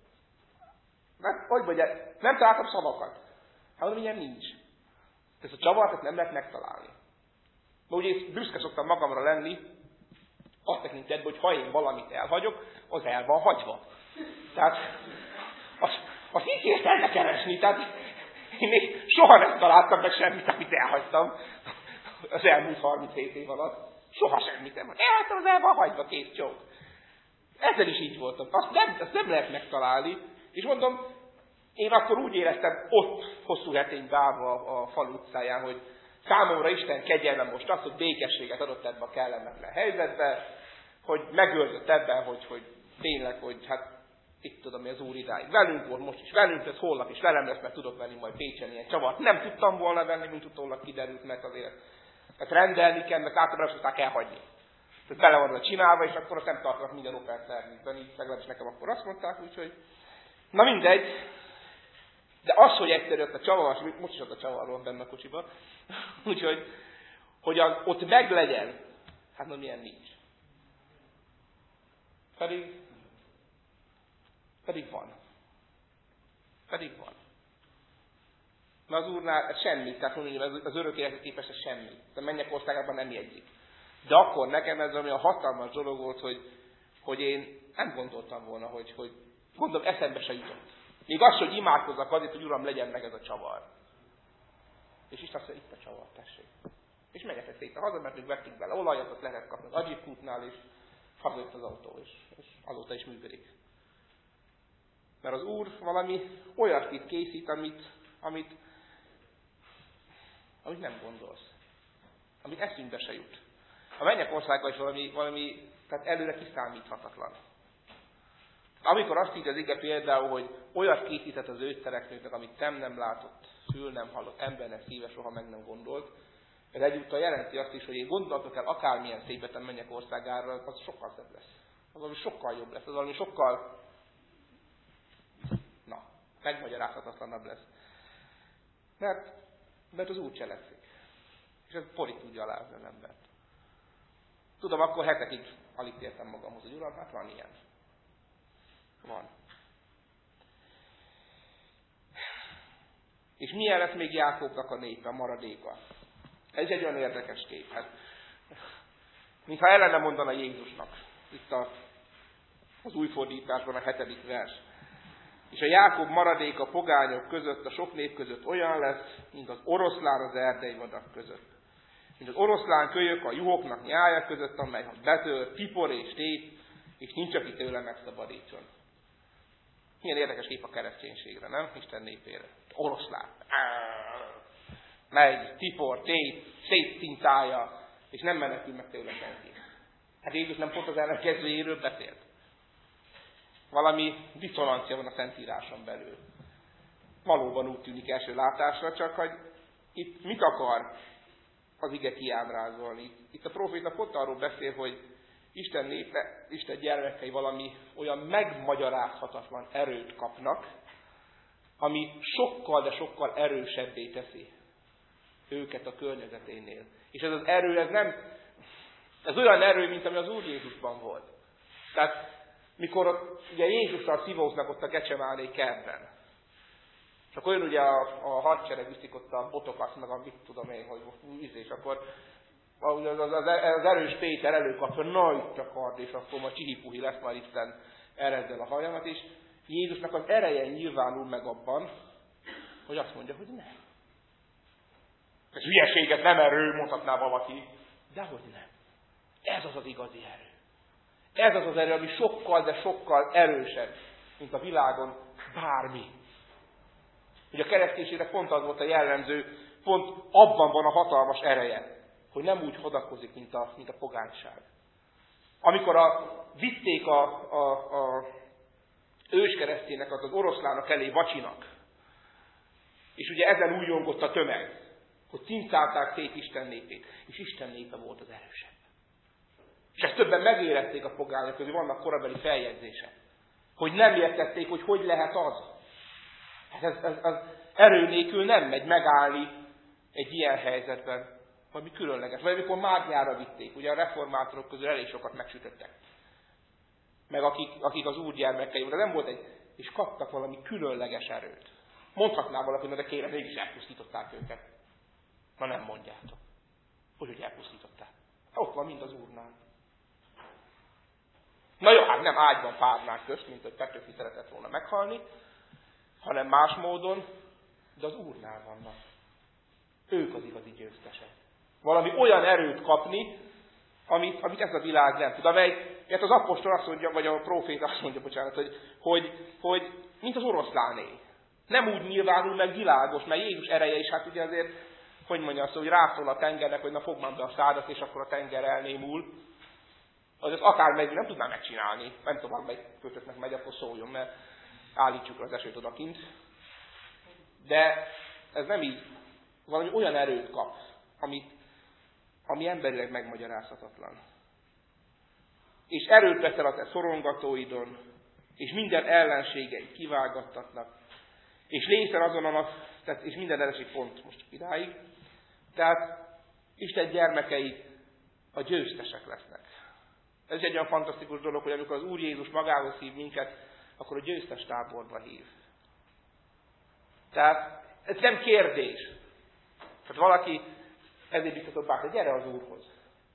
nem, hogy mondja, nem találtam szavakat. Hát mondom, ilyen nincs. Ezt a csavart ezt nem lehet megtalálni. De ugye én büszke szoktam magamra lenni, azt tekintetben, hogy ha én valamit elhagyok, az el van hagyva. Tehát azt, azt így értelme keresni, tehát én még soha nem találtam meg semmit, amit elhagytam az elmúlt harminchét év alatt. Soha semmit nem. Elhagytam, az el van hagyva, kész csók. Ezzel is így voltam. Azt nem, azt nem lehet megtalálni. És mondom, én akkor úgy éreztem ott hosszú heténybe állva a, a falu utcáján, hogy számomra Isten kegyelme most az, hogy békességet adott ebbe a kellemetlen helyzetbe, hogy megőrzött ebben, hogy, hogy tényleg, hogy hát itt tudom, hogy az Úr idáig velünk volt, most is velünk lesz, holnap is velem lesz, mert tudok venni majd Pécsen ilyen csavart. Nem tudtam volna venni, mint utólag kiderült, mert azért mert rendelni kell, mert általában azt tudták elhagyni. Tehát bele van csinálva, és akkor azt nem tartanak minden Opel szervizben, így legalábbis nekem akkor azt mondták, úgyhogy na mindegy. De az, hogy egyszer jött a csavar, most is ott a csavarról benne a kocsiba, úgyhogy hogy az ott meglegyen, hát na milyen nincs. Pedig, pedig van. Pedig van. Na az Úrnál ez semmi, tehát mondjuk az örök élethez képest ez semmi. A mennyek országában nem jegyzik. De akkor nekem ez olyan hatalmas dolog volt, hogy, hogy én nem gondoltam volna, hogy, hogy gondolom eszembe se jutott. Még az, hogy imádkozzak azért, hogy Uram, legyen meg ez a csavar. És Isten azt mondja, itt a csavar, tessék. És megetett szépen haza, mert még vettük bele olajat, azt lehet kapni az Agipkútnál, és hazajött az autó, és, és azóta is működik. Mert az Úr valami olyasmit készít, amit, amit, amit nem gondolsz. Amit eszünkbe se jut. A mennyek országa is valami, valami tehát előre kiszámíthatatlan. Amikor azt írja az ige például, hogy olyat készített az őszereknőknek, amit szem nem látott, szül nem hallott, embernek szíve soha meg nem gondolt, ez egyúttal jelenti azt is, hogy én gondolatok el akármilyen szépet a mennyek országára, az sokkal szebb lesz. Az valami sokkal jobb lesz, az valami sokkal, na, megmagyarázhatatlanabb lesz. Mert, mert az Úr cselekszik. És ez porig tudja alázni az embert. Tudom, akkor hetekig alig tértem magamhoz, hogy Uram, hát van ilyen. Van. És milyen lesz még Jákobnak a népe, a maradéka? Ez egy olyan érdekes kép. Hát, mintha ellene mondana Jézusnak. Itt a, az új fordításban a hetedik vers. És a Jákob maradéka pogányok között, a sok nép között olyan lesz, mint az oroszlán az erdei vadak között. Mint az oroszlán kölyök a juhoknak nyája között, amely betör, tipor és tép, és nincs, aki tőle megszabadítson. Milyen érdekes kép a kereszténységre, nem? Isten népére. Oroszlán. Megy, tipor, tép, szétszintálja, és nem menekül meg tőle senki. Hát Jézus nem pont az ellenkezőjéről beszélt. Valami diszonancia van a Szentíráson belül. Valóban úgy tűnik első látásra, csak hogy itt mit akar az ige kiábrázolni. Itt a próféta pont arról beszél, hogy Isten népe, Isten gyermekei valami olyan megmagyarázhatatlan erőt kapnak, ami sokkal, de sokkal erősebbé teszi őket a környezeténél. És ez az erő, ez nem, ez olyan erő, mint ami az Úr Jézusban volt. Tehát, mikor ott, ugye Jézussal szívóznak ott a Gecsemáné kertben, és akkor jön ugye a, a hadsereg viszik ott a botokat, meg a mit tudom én, hogy víz, és akkor az, az, az, az erős Péter előkapja, na itt a kard, és akkor ma csihipuhi lesz már Isten ereddel a hajamat, és Jézusnak az ereje nyilvánul meg abban, hogy azt mondja, hogy nem. Ez hülyeséget, nem erő, mondhatná valaki. Dehogy nem. Ez az az igazi erő. Ez az az erő, ami sokkal, de sokkal erősebb, mint a világon bármi. Ugye a kereszténységnek pont az volt a jellemző, pont abban van a hatalmas ereje, hogy nem úgy hodakozik, mint a, mint a pogányság. Amikor a, vitték a, a, a őskereszténynek, az, az oroszlának elé vacsinak, és ugye ezen újjongott a tömeg, hogy cincálták szét Isten népét, és Isten népe volt az erősebb. És ezt többen megérezték a pogányok közül, vannak korabeli feljegyzések, hogy nem értették, hogy hogy lehet az. Ez, ez, ez erő nélkül nem megy megállni egy ilyen helyzetben, valami különleges. Vagy amikor mágiára vitték, ugye a reformátorok közül elég sokat megsütöttek. Meg akik, akik az Úr gyermekei, de nem volt egy, és kaptak valami különleges erőt. Mondhatná valaki, de kérem, mégis elpusztították őket. Na nem mondjátok. Hogy, hogy elpusztították? Ott van mind az Úrnál. Na jó, hát nem ágyban párnák közt, mint hogy Petőfi szeretett volna meghalni, hanem más módon, de az Úrnál vannak. Ők az igazi győztesek. Valami olyan erőt kapni, amit, amit ez a világ nem tud. Amelyet az apostol azt mondja, vagy a prófét azt mondja, bocsánat, hogy, hogy, hogy mint az oroszláné. Nem úgy nyilvánul meg világos, mert Jézus ereje is, hát ugye azért, hogy mondja azt, hogy rászól a tengernek, hogy na fogd már be a szádat, és akkor a tenger elnémul. Az akár megy, nem tudná megcsinálni. Nem tudom, melyik kötöknek megy, akkor szóljon, mert állítsuk az esőt odakint. De ez nem így. Valami olyan erőt kap, amit, ami emberileg megmagyarázhatatlan. És erőt veszel a te szorongatóidon, és minden ellenségeid kivágattatnak, és lészel azon a nap, tehát, és minden ellenség pont most idáig. Tehát Isten gyermekei a győztesek lesznek. Ez egy olyan fantasztikus dolog, hogy amikor az Úr Jézus magához hív minket, akkor a győztes táborba hív. Tehát ez nem kérdés. Tehát valaki ezért biztatott bár, hogy gyere az Úrhoz.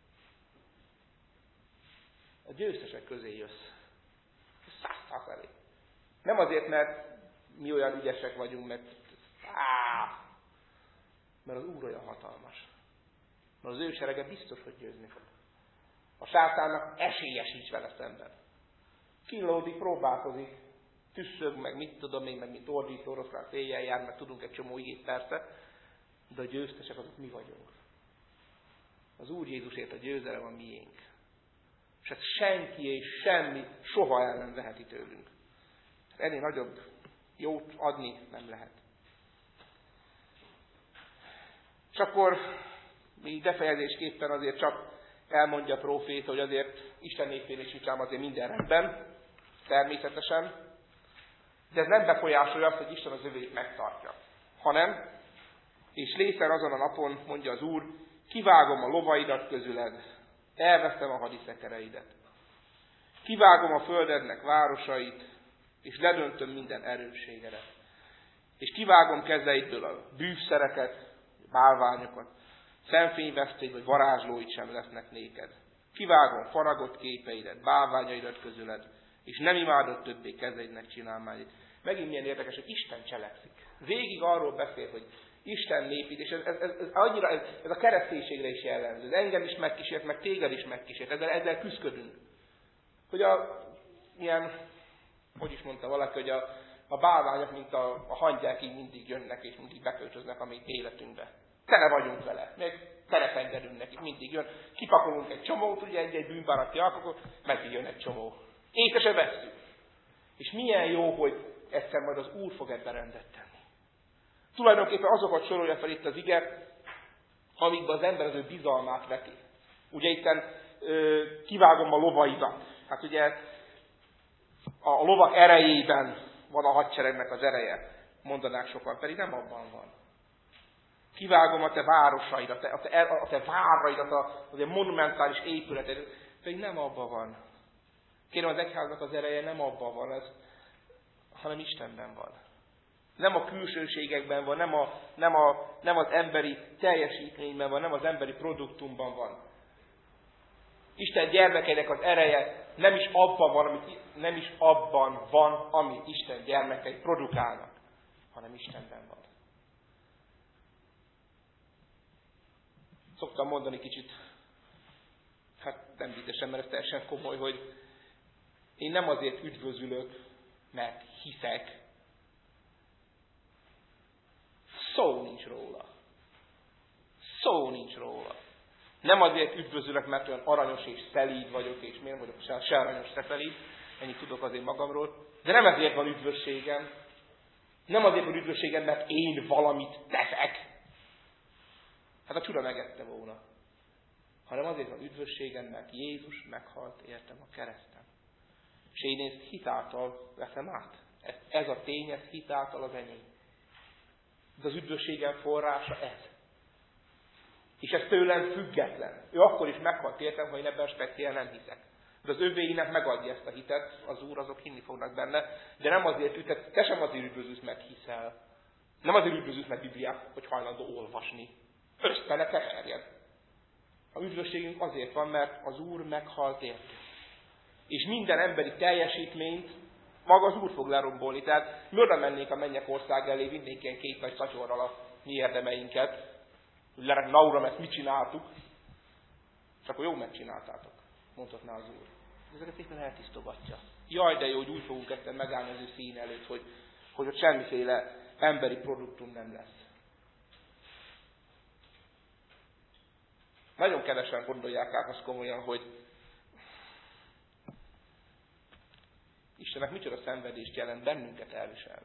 A győztesek közé jössz. Száz százalék. Nem azért, mert mi olyan ügyesek vagyunk, mert áh, mert az Úr olyan hatalmas. Mert az ő serege biztos, hogy győzni fog. A sátánnak esélye sincs vele szemben. Kínlódik, próbálkozik, tüsszög, meg mit tudom én, meg mint ordító oroszlán éjjel jár, mert tudunk egy csomó igét persze, de a győztesek azok mi vagyunk. Az Úr Jézusért a győzelem a miénk. És ezt senki és semmi soha el nem veheti tőlünk. Ennél nagyobb jót adni nem lehet. És akkor mi befejezésképpen azért csak elmondja a próféta, hogy azért Isten népénél is ám azért minden rendben, természetesen, de ez nem befolyásolja azt, hogy Isten az övét megtartja, hanem, és lészel azon a napon, mondja az Úr, kivágom a lovaidat közüled, elvesztem a hadiszekereidet. Kivágom a földednek városait, és ledöntöm minden erősségedet. És kivágom kezeidből a bűvszereket, bálványokat, szemfényvesztély vagy varázslóid sem lesznek néked. Kivágom faragott képeidet, bálványaidat közüled, és nem imádod többé kezeidnek csinálmányait. Megint milyen érdekes, hogy Isten cselekszik. Végig arról beszél, hogy Isten népít, és ez, ez, ez, ez, annyira, ez, ez a kereszténységre is jellemző. Ez engem is megkísért, meg téged is megkísért. Ezzel, ezzel küzdködünk. Hogy a, milyen, hogy is mondta valaki, hogy a, a bálványok, mint a, a hangyák így mindig jönnek, és mindig beköltöznek a mi életünkbe. Tele vagyunk vele, még teret engedünk nekik, mindig jön. Kipakolunk egy csomót, ugye egy-egy bűnbárat kialkok, megint jön egy csomó. Észre se vesszük. És milyen jó, hogy egyszer majd az Úr fog ebben rendet tenni. Tulajdonképpen azokat sorolja fel itt az ige, amikben az ember az ő bizalmát veti. Ugye itten ö, kivágom a lovaidat. Hát ugye a, a lovak erejében van a hadseregnek az ereje, mondanák sokan, pedig nem abban van. Kivágom a te városaidat, a te, a te váraidat, az egy monumentális épületet, pedig nem abban van. Kérem, az egyháznak az ereje nem abban van, ez, hanem Istenben van. Nem a külsőségekben van, nem, a, nem, a, nem az emberi teljesítményben van, nem az emberi produktumban van. Isten gyermekeinek az ereje nem is abban van, amit, nem is abban van, amit Isten gyermekei produkálnak, hanem Istenben van. Szoktam mondani kicsit, hát nem viccesen, mert ez teljesen komoly, hogy én nem azért üdvözülök, mert hiszek. Szó nincs róla. Szó nincs róla. Nem azért üdvözülök, mert olyan aranyos és szelíd vagyok, és miért vagyok se, se aranyos, se szelíd, ennyit tudok azért magamról, de nem ezért van üdvösségem. Nem azért van üdvösségem, mert én valamit teszek. Hát a csuda megette volna. Hanem azért van üdvösségem, mert Jézus meghalt értem a kereszten. És én ezt hitáltal veszem át. Ez, ez a tény, ez hitáltal az enyém. De az üdvösségem forrása ez. És ez tőlem független. Ő akkor is meghalt értem, ha én ebben speciál nem hiszek. De az övéinek megadja ezt a hitet, az Úr, azok hinni fognak benne, de nem azért ütet, te sem azért üdvözülsz, mert hiszel. Nem azért üdvözülsz, mert Bibliát, hogy hajlandó olvasni. Ösztene keserjed. A üdvösségünk azért van, mert az Úr meghalt értünk. És minden emberi teljesítményt maga az Úr fog lerombolni. Tehát mi oda mennénk a mennyek ország elé, vinnénk ilyen két nagy szatyorral a mi érdemeinket, hogy lehetne, na Uram, ezt mit csináltuk? És akkor jó megcsináltátok, mondhatná az Úr. Ezeket szépen eltisztogatja. Jaj, de jó, hogy úgy fogunk ezt megállni az ő szín előtt, hogy, hogy ott semmiféle emberi produktum nem lesz. Nagyon kevesen gondolják át azt komolyan, hogy Istennek micsoda szenvedést jelent bennünket elviselni.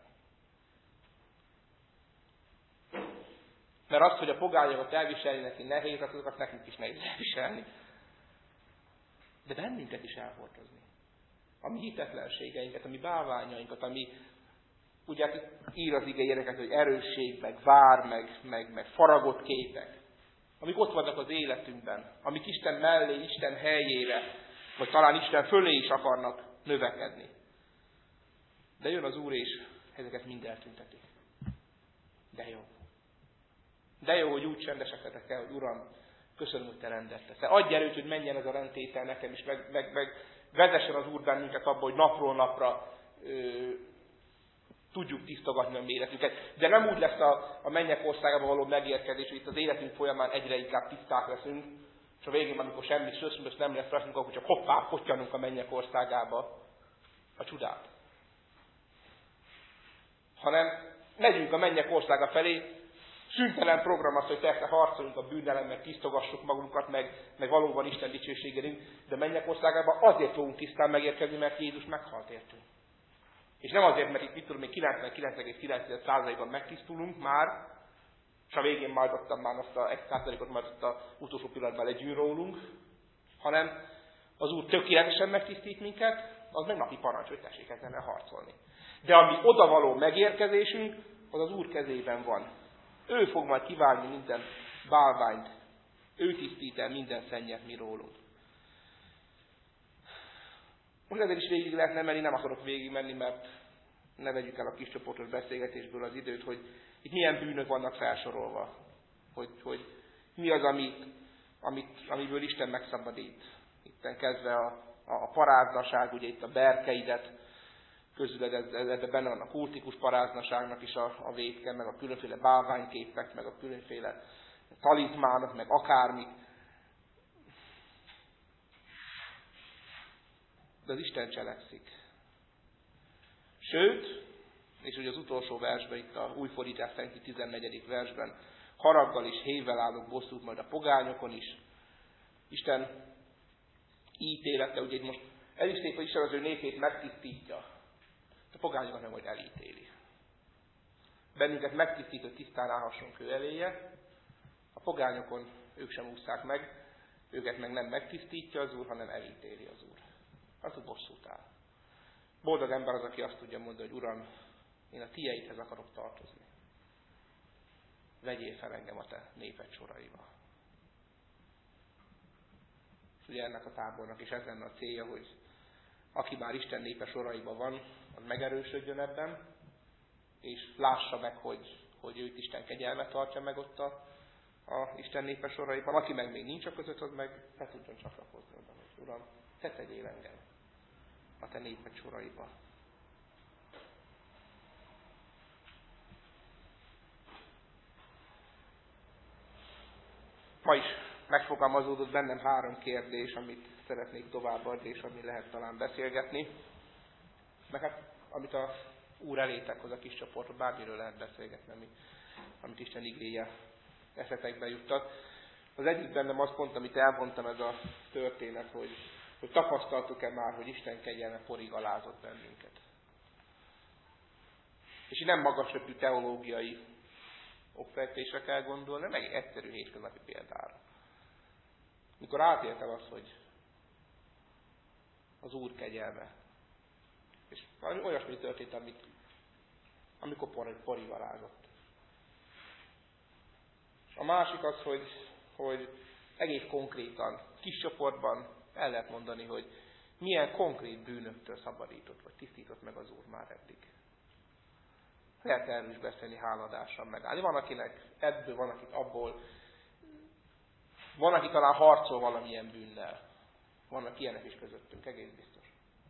Mert azt, hogy a pogányokat elviselni neki nehéz, azokat nekünk is nehéz elviselni. De bennünket is elhordozni. A mi hitetlenségeinket, a mi bálványainkat, ami, ugye ír az ige ilyeneket, hogy erősség, meg vár, meg, meg, meg faragott képek, amik ott vannak az életünkben, amik Isten mellé, Isten helyére, vagy talán Isten fölé is akarnak növekedni. De jön az Úr, és ezeket mind eltünteti. De jó. De jó, hogy úgy csendesedhetek el, hogy Uram, köszönöm, hogy Te rendet teszel. Adj erőt, hogy menjen ez a rendtétel nekem is, meg, meg, meg vezessen az Úr bennünket abba, hogy napról napra ö, tudjuk tisztogatni a mi életünket. De nem úgy lesz a, a mennyek országába való megérkezés, hogy itt az életünk folyamán egyre inkább tiszták leszünk, és a végén, amikor semmi szöszmös nem lesz, azt akkor csak hoppá, pottyanunk a mennyek országába a csodát. Hanem megyünk a mennyek országa felé, szüntelen program az, hogy persze harcoljunk a bűnnel, meg tisztogassuk magunkat, meg, meg valóban Isten dicsőségérünk, de mennyek országában azért fogunk tisztán megérkezni, mert Jézus meghalt értünk. És nem azért, mert itt mit tudom, még kilencvenkilenc egész kilenc százalékban megtisztulunk már, és a végén majd ottan már azt a egy százalékot majd ott az utolsó pillanatban legyűr rólunk, hanem az Úr tökéletesen megtisztít minket, az meg napi parancs, hogy tessék ezzel harcolni. De ami odavaló megérkezésünk, az az Úr kezében van. Ő fog majd kiválni minden bálványt. Ő tisztít el minden szennyet mi rólunk. Most ezért is végig lehetne menni, nem akarok végig menni, mert ne vegyük el a kis csoportos beszélgetésből az időt, hogy itt milyen bűnök vannak felsorolva. Hogy, hogy mi az, amit, amit, amiből Isten megszabadít. Itten kezdve a, a, a paráznaság, ugye itt a berkeidet, közüled ebben benne van a kultikus paráznaságnak is a, a vétke, meg a különféle bálványképek, meg a különféle talizmánok, meg akármik. De az Isten cselekszik. Sőt, és ugye az utolsó versben, itt a új fordítás szerinti tizennegyedik versben, haraggal és hévvel állok bosszút majd a pogányokon is. Isten ítélete, ugye itt most ez is szép, hogy Isten az ő népét megtisztítja. A pogányokat meg majd elítéli. Bennünket megtisztít, hogy tisztán állhassunk ő eléje. A pogányokon ők sem ússzák meg, őket meg nem megtisztítja az Úr, hanem elítéli az Úr. Az úgy bosszút áll. Boldog ember az, aki azt tudja mondani, hogy Uram, én a tieidhez akarok tartozni. Vegyél fel engem a te néped soraiba. És ugye ennek a tábornak is ez lenne a célja, hogy aki már Isten népe soraiba van, az megerősödjön ebben, és lássa meg, hogy, hogy őt Isten kegyelme tartja meg ott a, a Isten népe soraiban. Aki meg még nincs a között, az meg ne tudjon csatlakozni oda, hogy Uram, te tegyél engem a te néped soraiba. Ma is megfogalmazódott bennem három kérdés, amit szeretnék továbbadni, és ami lehet talán beszélgetni. Meg hát, amit a Úr elétek hoz a kis csoportban, bármiről lehet beszélgetni, ami, amit Isten igéje eszetekbe juttat. Az egyik bennem az pont, amit elmondtam, ez a történet, hogy, hogy tapasztaltuk-e már, hogy Isten kegyelme porig alázott bennünket. És így nem magasröpű teológiai okfejtésre kell gondolni, meg egy egyszerű hétköznapi példára. Mikor átéltem azt, hogy az Úr kegyelme, és valami olyasmi történt, amit, amikor por, porig alázott. A másik az, hogy, hogy egész konkrétan, kis csoportban el lehet mondani, hogy milyen konkrét bűnöktől szabadított, vagy tisztított meg az Úr már eddig. Lehet erről is beszélni, háladással megállni. Van, akinek ebből, van, akit abból. Van, aki talán harcol valamilyen bűnnel. Vannak ilyenek is közöttünk, egész biztos.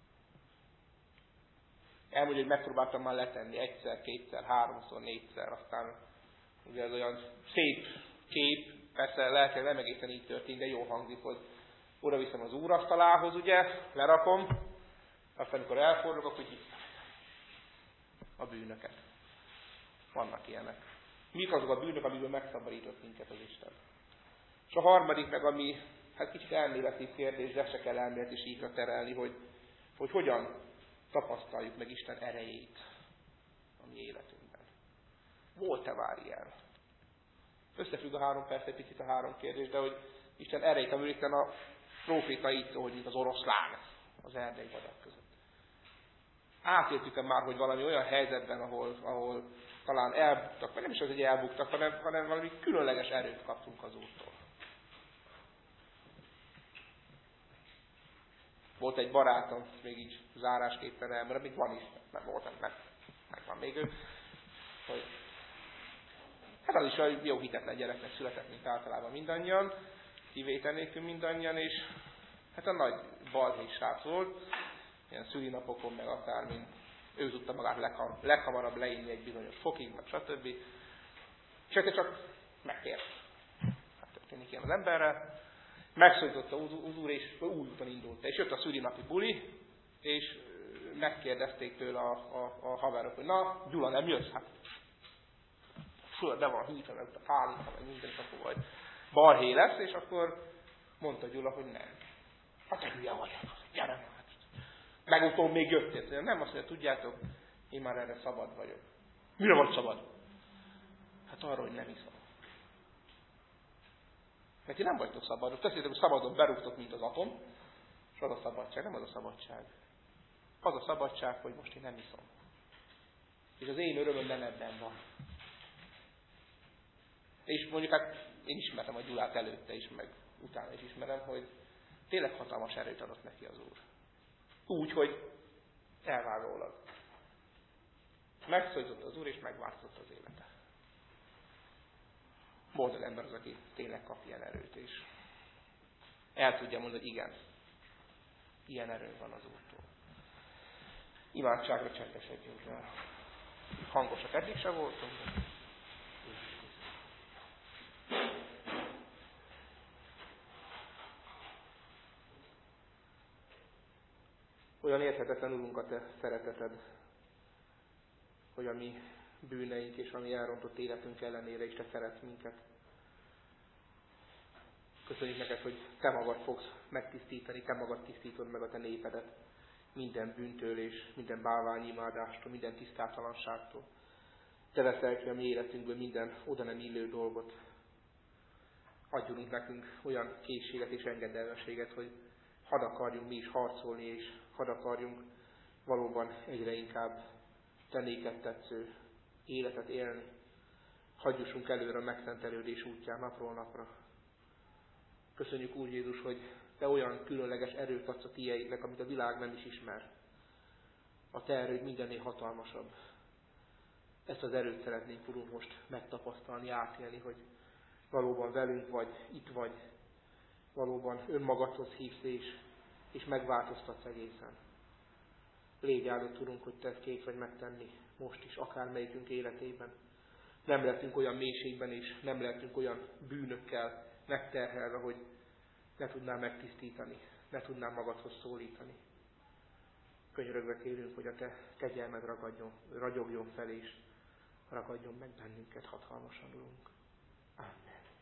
Elmondja, hogy megpróbáltam már letenni egyszer, kétszer, háromszor, négyszer, aztán ugye ez olyan szép kép, persze lelkileg nem egészen így történt, de jó hangzik, hogy oda viszem az úrasztalához, ugye, lerakom, aztán amikor elfordulok, akkor hiszem a bűnöket. Vannak ilyenek. Mik azok a bűnök, amiből megszabadított minket az Isten? És a harmadik meg, ami hát kicsit elméleti kérdés, de se kell elméleti síkra terelni, hogy, hogy hogyan tapasztaljuk meg Isten erejét a mi életünkben. Volt-e már ilyen? Összefügg a három perc, egy picit a három kérdés, de hogy Isten erejét, amiről a próféta így szól, hogy mint az oroszlán az erdei vadak között. Átéltük-e már, hogy valami olyan helyzetben, ahol, ahol talán elbuktak, vagy nem is az, hogy elbuktak, hanem, hanem valami különleges erőt kaptunk az Úrtól. Volt egy barátom, még így zárásképpen elmondom, még van is, nem volt, meg, meg van még ő, hogy hát az is olyan jó hitetlen gyereknek született, mint általában mindannyian, kivétel nélkül mindannyian, és hát a nagy balhé srác volt, ilyen szülinapokon, meg akármin, ő tudta magát legham, leghamarabb leírni egy bizonyos fokig, meg stb. És akkor csak megkért. Hát történik ilyen az emberrel. Megszólította az Úr, és úgy úton indult. És jött a szülinapi buli, és megkérdezték tőle a, a, a haverok, hogy na, Gyula, nem jössz? Hát, föl, de van hűtve, meg a fálítva, meg minden, és akkor vagy balhé lesz, és akkor mondta Gyula, hogy nem. Hát te hülye vagy, gyere már. Megutól még jöttél. Nem azt mondja, tudjátok, én már erre szabad vagyok. Mire vagy szabad? Hát arra, hogy nem iszom. Mert ti nem vagytok szabadok. Tessétek, hogy szabadon berúgtok, mint az atom, és az a szabadság, nem az a szabadság. Az a szabadság, hogy most én nem iszom. És az én örömöm nem ebben van. És mondjuk hát én ismerem a Gyulát előtte is, meg utána is ismerem, hogy tényleg hatalmas erőt adott neki az Úr. Úgy, hogy elvágólag. Megszólított az Úr, és megváltozott az élete. Boldog ember az, aki tényleg kap ilyen erőt, és el tudja mondani, hogy igen, ilyen erő van az Úrtól. Imádságra csendesedjünk el. Hangosak eddig sem voltunk. Olyan érthetetlen, Urunk, a Te szereteted, hogy a mi bűneink és a mi elrontott életünk ellenére is Te szeretsz minket. Köszönjük neked, hogy Te magad fogsz megtisztítani, Te magad tisztítod meg a Te népedet minden bűntől és minden bálványimádástól, minden tisztátalanságtól. Te veszel ki a mi életünkből minden oda nem illő dolgot. Adjunk nekünk olyan készséget és engedelmességet, hogy hadd akarjunk mi is harcolni, és hadd akarjunk valóban egyre inkább Te néked tetsző életet élni. Hadd jussunk előre a megszentelődés útján napról napra. Köszönjük, Úr Jézus, hogy Te olyan különleges erőt adsz a Tieidnek, amit a világ nem is ismer. A Te erőd mindennél hatalmasabb. Ezt az erőt szeretnénk, Urunk, most megtapasztalni, átélni, hogy valóban velünk vagy, itt vagy, valóban önmagadhoz hívsz és, és megváltoztatsz egészen. Légy áldott, Urunk, hogy Te ezt kész vagy megtenni most is, akármelyikünk életében. Nem lehetünk olyan mélységben, és nem lehetünk olyan bűnökkel megterhelve, hogy ne tudnál megtisztítani, ne tudnál magadhoz szólítani. Könyörögve kérünk, hogy a te kegyelmed ragadjon, ragyogjon fel és ragadjon meg bennünket hatalmasan, Urunk. Amen.